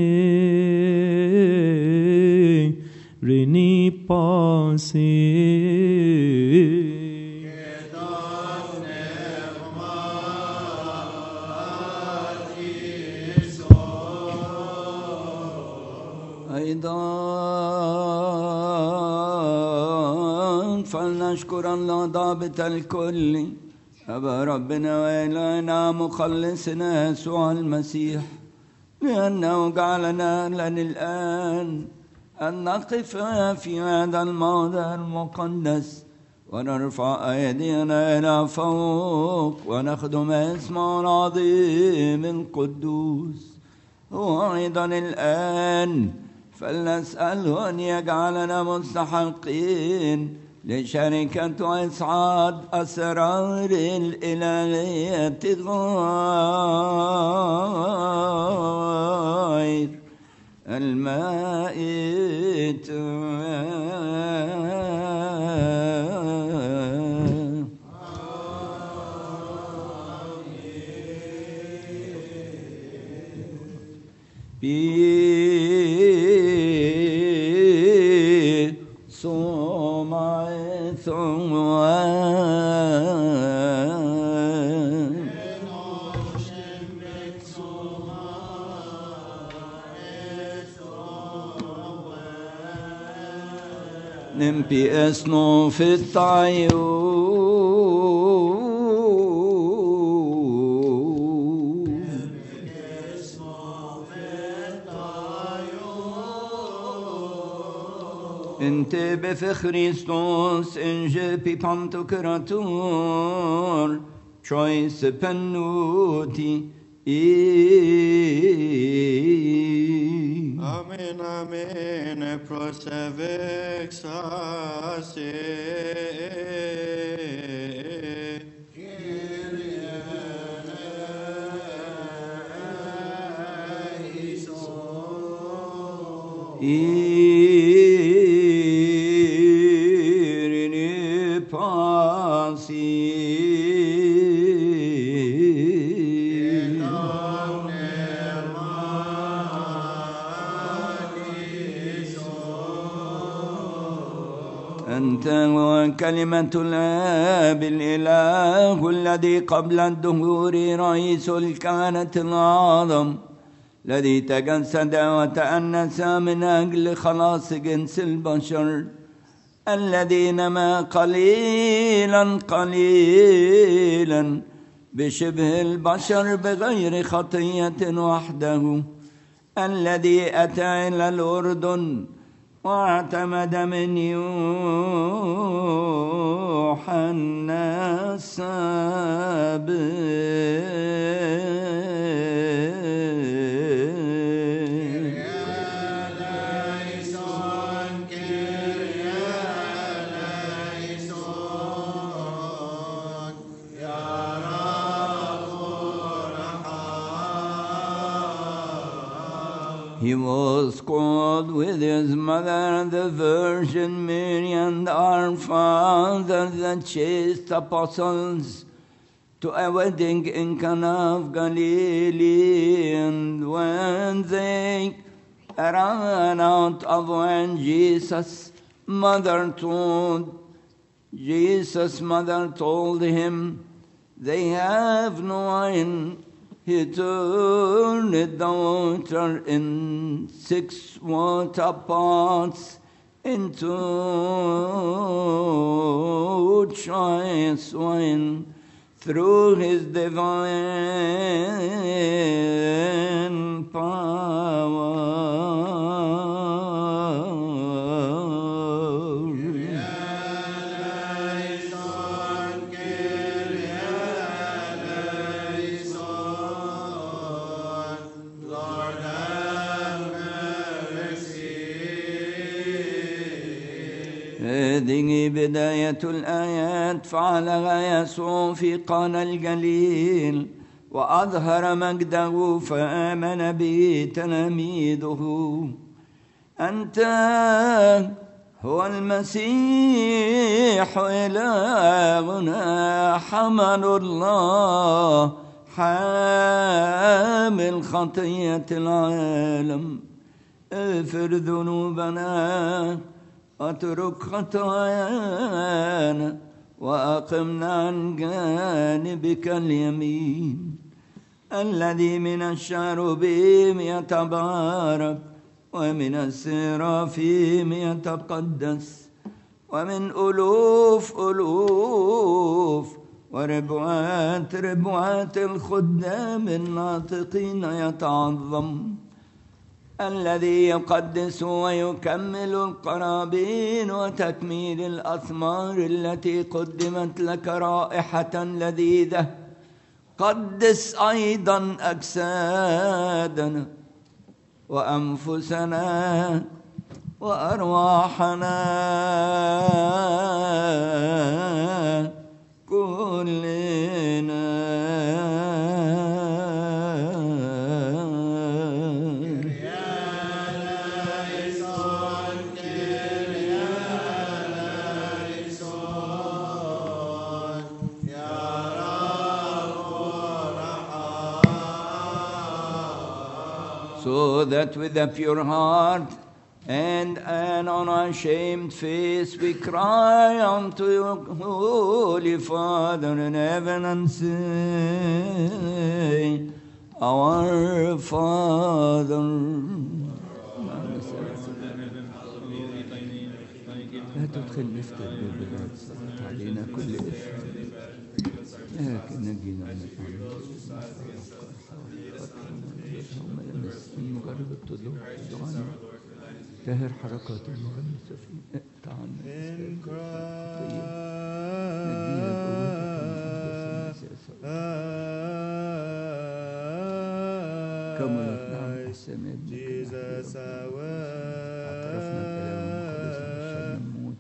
إيه ريني باسي أيضا فلنشكر الله ضابط الكل أبا ربنا وإلهنا مخلصنا يسوع المسيح لأنه جعلنا لنا الآن أن نقف في هذا الموضع المقدس ونرفع أيدينا إلى فوق ونخدم اسمه العظيم القدوس وأيضا الآن فلنسأله أن يجعلنا مستحقين لشركة إسعاد أسرار الإلهية غير المائت نمبي اسنو في الطيور انت بفخريستوس انجي بي بانتوكراتور choice pennuti Amen, amen, prosevexase. Irini pasi أنت وكلمة الآب الإله الذي قبل الدهور رئيس الكهنة الأعظم الذي تجسد وتأنس من أجل خلاص جنس البشر الذين ما قليلا قليلا بشبه البشر بغير خطية وحده الذي أتى إلى الأردن واعتمد من يوحنا السابق He was called with his mother, the Virgin Mary, and our father, the chaste apostles, to a wedding in Cana of Galilee. And when they ran out of wine, Jesus' mother told Jesus' mother told him, "They have no wine." He turned the water in six water pots into choice wine through his divine power. هذه بداية الآيات. فعلها يسوع في قانا الجليل وأظهر مجده فآمن به تلاميذه. أنت هو المسيح إلهنا حمل الله حامل خطية العالم. اغفر ذنوبنا واترك خطايانا وأقمنا عن جانبك اليمين. الذي من الشاروبيم يتبارك ومن السرافيم يتقدس ومن ألوف ألوف وربوات ربوات الخدام الناطقين يتعظم. الذي يقدس ويكمل القرابين وتكميل الأثمار التي قدمت لك رائحة لذيذة. قدس أيضا أجسادنا وأنفسنا وأرواحنا كلنا. So that with a pure heart and an unashamed face we cry unto you, Holy Father in heaven, and say, Our Father. لا تدخل نفتح بالبلاد صلت علينا كل إثم لكن نجينا من مجرد الطلوع دعانا تهر حركات المغنسة في اقطع عنا كملت نعم السماء اعترفنا بكلام المقدس عشان نموت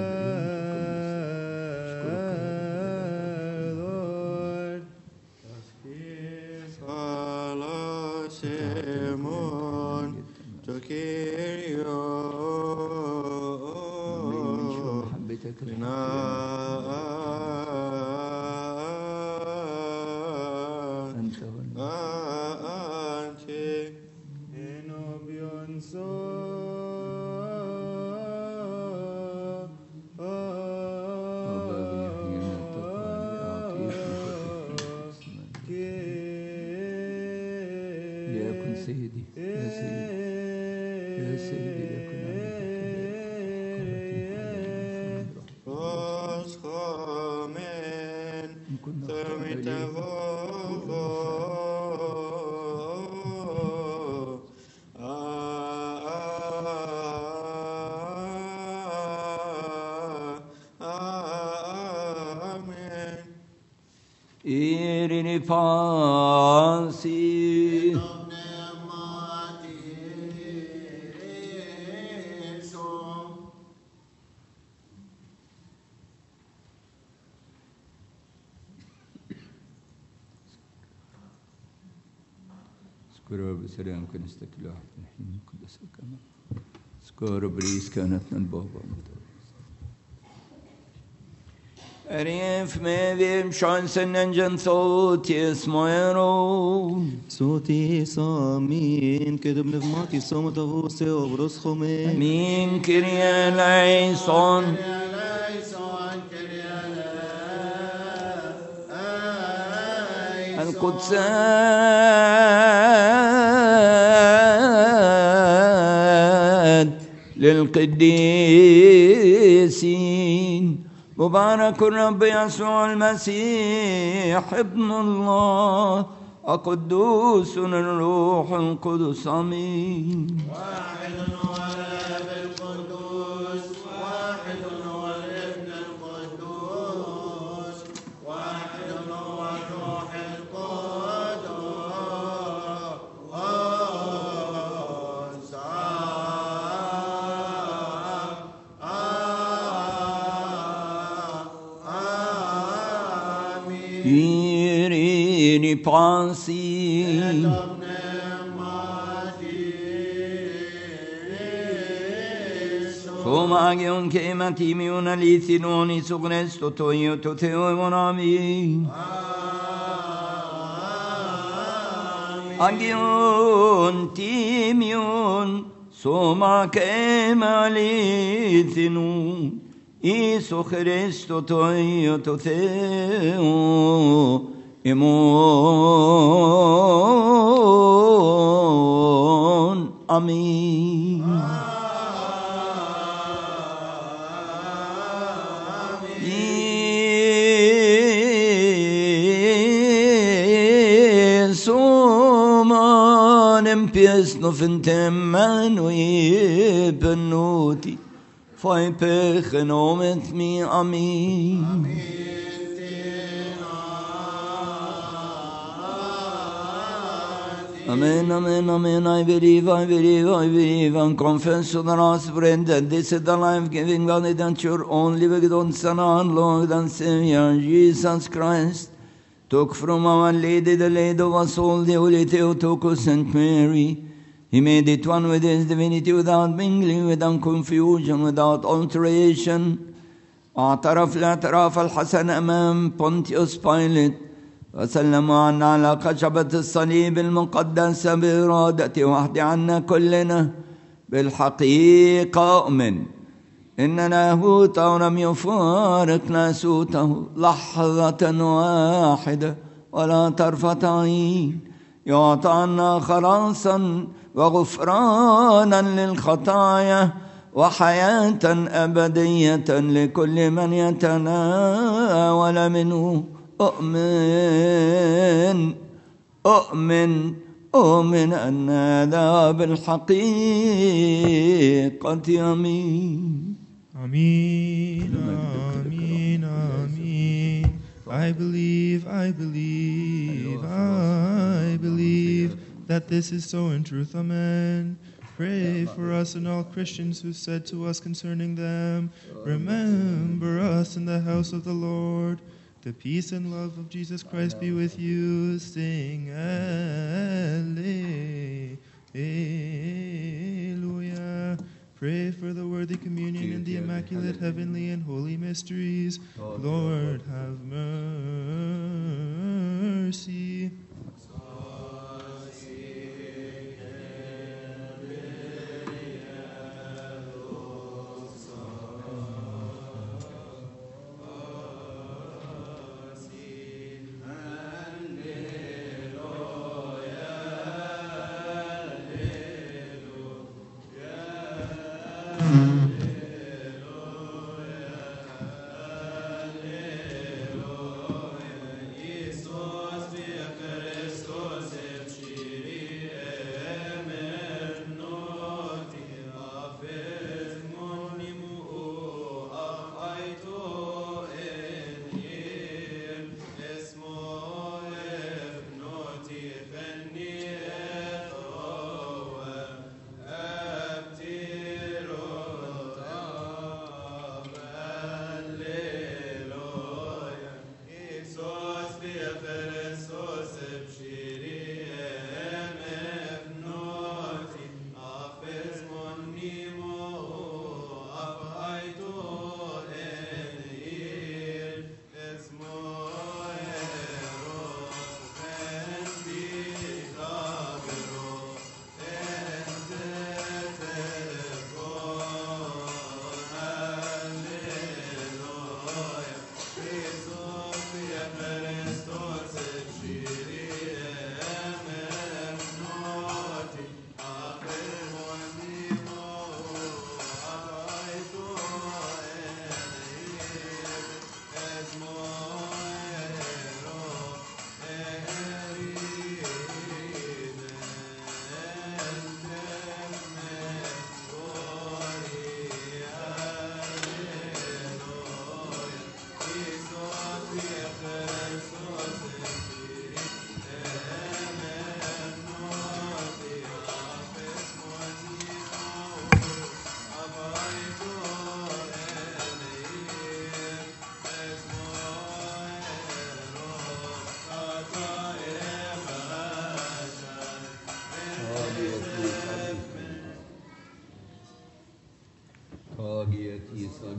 Irini Pansi سكروا بسلام كنستك له الحين قدس الكلام سكروا بريس كانت البابا أريف ما بيم شانسن نجن صوتي اسمعيرو صوتي صامين كدب نغماتي صومت أغوصي وبرس خمي مين كريا ليسون القدسات للقديسين مبارك الرب يسوع المسيح ابن الله وقدوس الروح القدس آمين. واحد هو الآب القدوس واحد هو الابن القدوس واحد هو الروح القدوس Irini pasi. Somagion che matimi una lithinoni su Cristo toio to teo monami. Agion timion soma che malithinu. Iso Cristo toio to teo emon. Amin. Empiezno fintemmen och i benoti. Fai pechenomet mi amin. Amen, amen, amen. I believe, I believe, I believe, and confess to the last friend that this is the life-giving body that your only begotten Son, our Lord and Savior, Jesus Christ, took from our Lady, the Lady of us all, the Holy Theotokos, Saint Mary. He made it one with his divinity without mingling, without confusion, without alteration. اعترف الاعتراف الحسن أمام بونتيوس بايلت وسلم عنا على خشبة الصليب المقدسة بإرادة وحده عنا كلنا. بالحقيقة أؤمن إن لاهوته لم يفارق ناسوته لحظة واحدة ولا طرفة عين. يعطى عنا خلاصا وغفرانا للخطايا وحياة أبدية لكل من يتناول منه. أؤمن أؤمن أؤمن أن هذا بالحقيقة. أمين Amen, Amen, Amen. I believe, I believe, I believe that this is so in truth. Amen. Pray for us and all Christians who said to us concerning them, remember us in the house of the Lord. The peace and love of Jesus Christ be with you. Sing Alleluia. Pray for the worthy communion and the immaculate heavenly and holy mysteries. Lord, have mercy.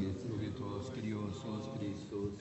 Christos, Christos, Christos,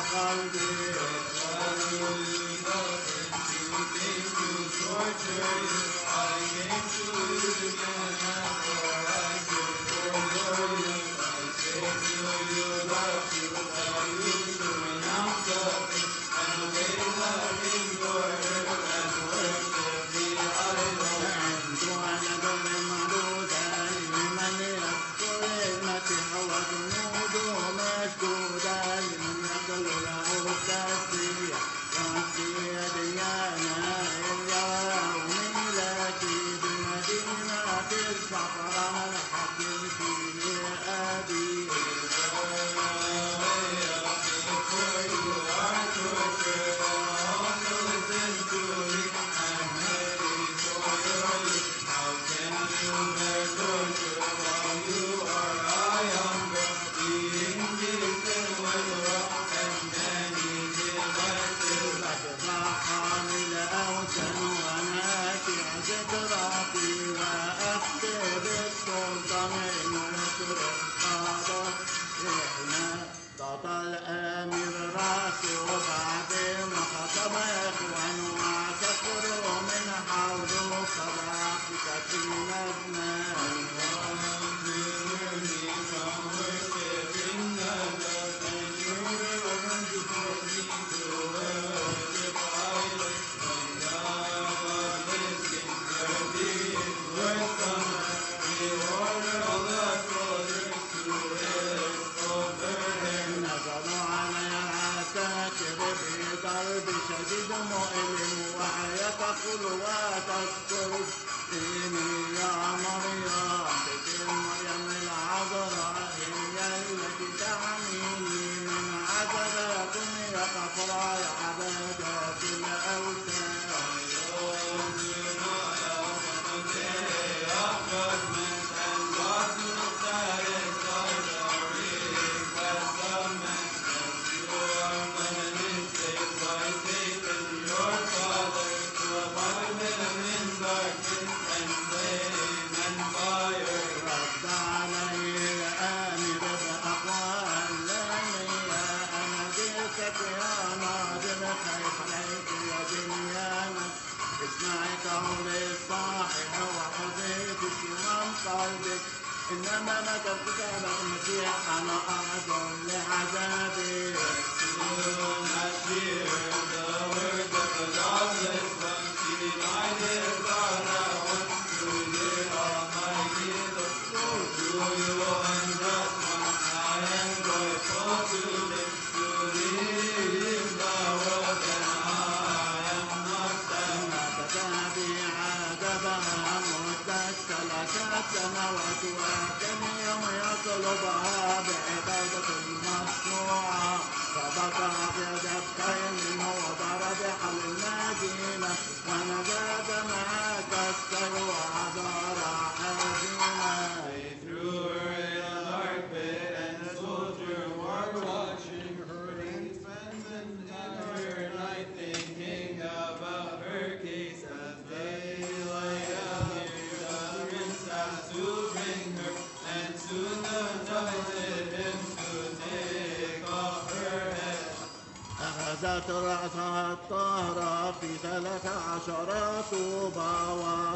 أخذت رأسها الطهرة في ثلاث عشر طوبة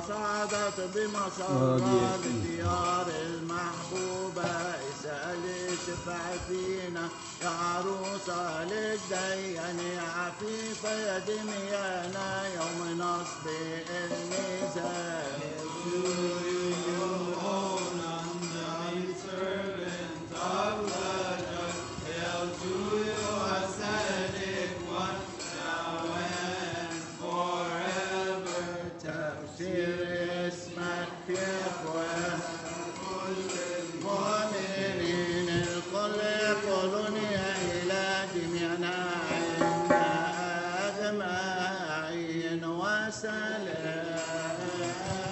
وصعدت بمسرة لديار المحبوبة. اسألي شفع فينا يا عروسة للدين عفيفة يا دميانا يوم نصب الميزان. سلام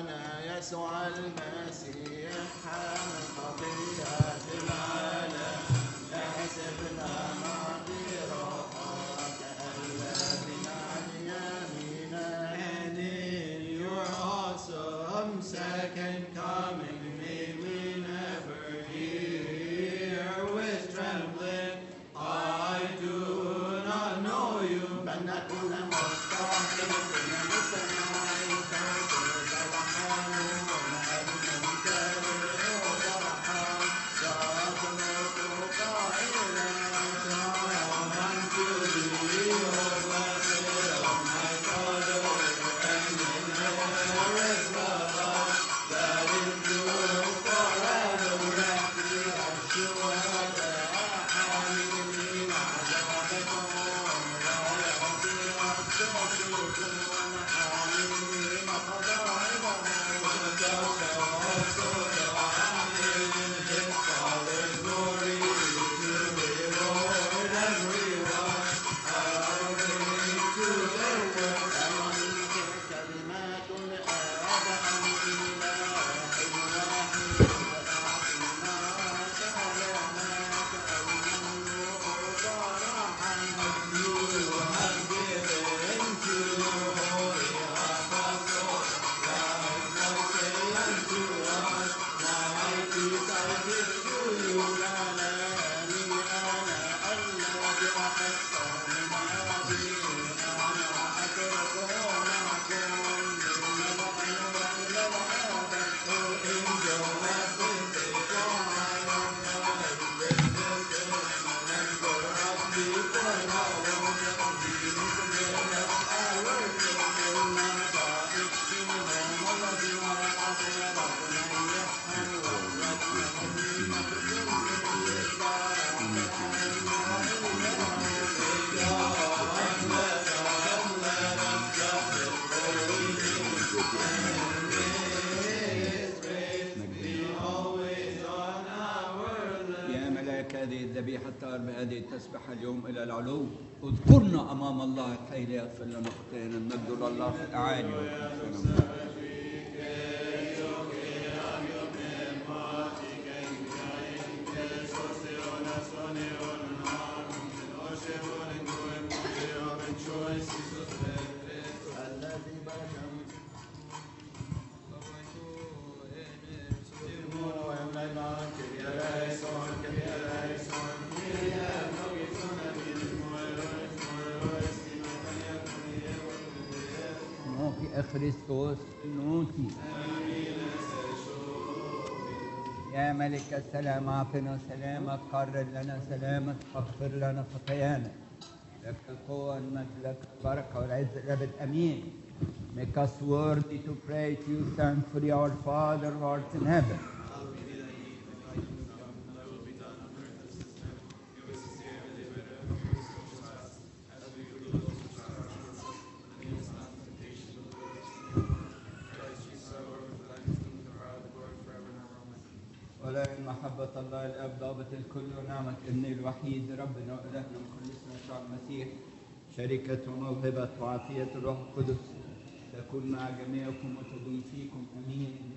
ربنا يسوع المسيح حامل خطيئة العالم احسب لنا برحمتك الذين عن يمينك. And in your awesome second coming, may we never hear with trembling, I do not know you. بل نكون مستحقين لسماع صوتك الحنون الممتلئ فرحا يطلق قائلا Come unto thee, O blessed of my Father, and inherit the love that endures forever. يشوع حاملين عذابكم لا يعطي الصديقون حاملين فضائلهم. But thou shalt also honor in his Father's glory to reward everyone according to their works. كلمات الآب عن إله واحد أعطنا سلامك المملوء فرحا. You have given to your holy apostles, likewise say unto us, mighty salvation to you. كلامي أنا الذي أحق من أبي أنا أترك معكم من الأمر إلى الأبد. Angel of physics, I am not witness and for us before thou wilt be given our worship. يا ملاك هذه الذبيحة الطاهر بهذه التسبحة اليوم إلى العلو اذكرنا أمام الله الحي ليغفر لنا خطايانا. المجد لله في الأعالي والسلام. الذي بكم نوتي أخريستوس نوتي. يا ملك السلام أعطنا سلامك، قرر لنا سلامك، اغفر لنا خطايانا. لك القوة والمجد، لك البركة والعز الأبد. أمين. Make us worthy to pray to you thankfully, our Father who art in heaven. ولكن محبة الله الآب ضابط الكل ونعمة ابنه الوحيد ربنا وإلهنا مخلصنا يسوع المسيح شركة وموهبة وعطية الروح القدس تكون مع جميعكم وتدوم فيكم. أمين.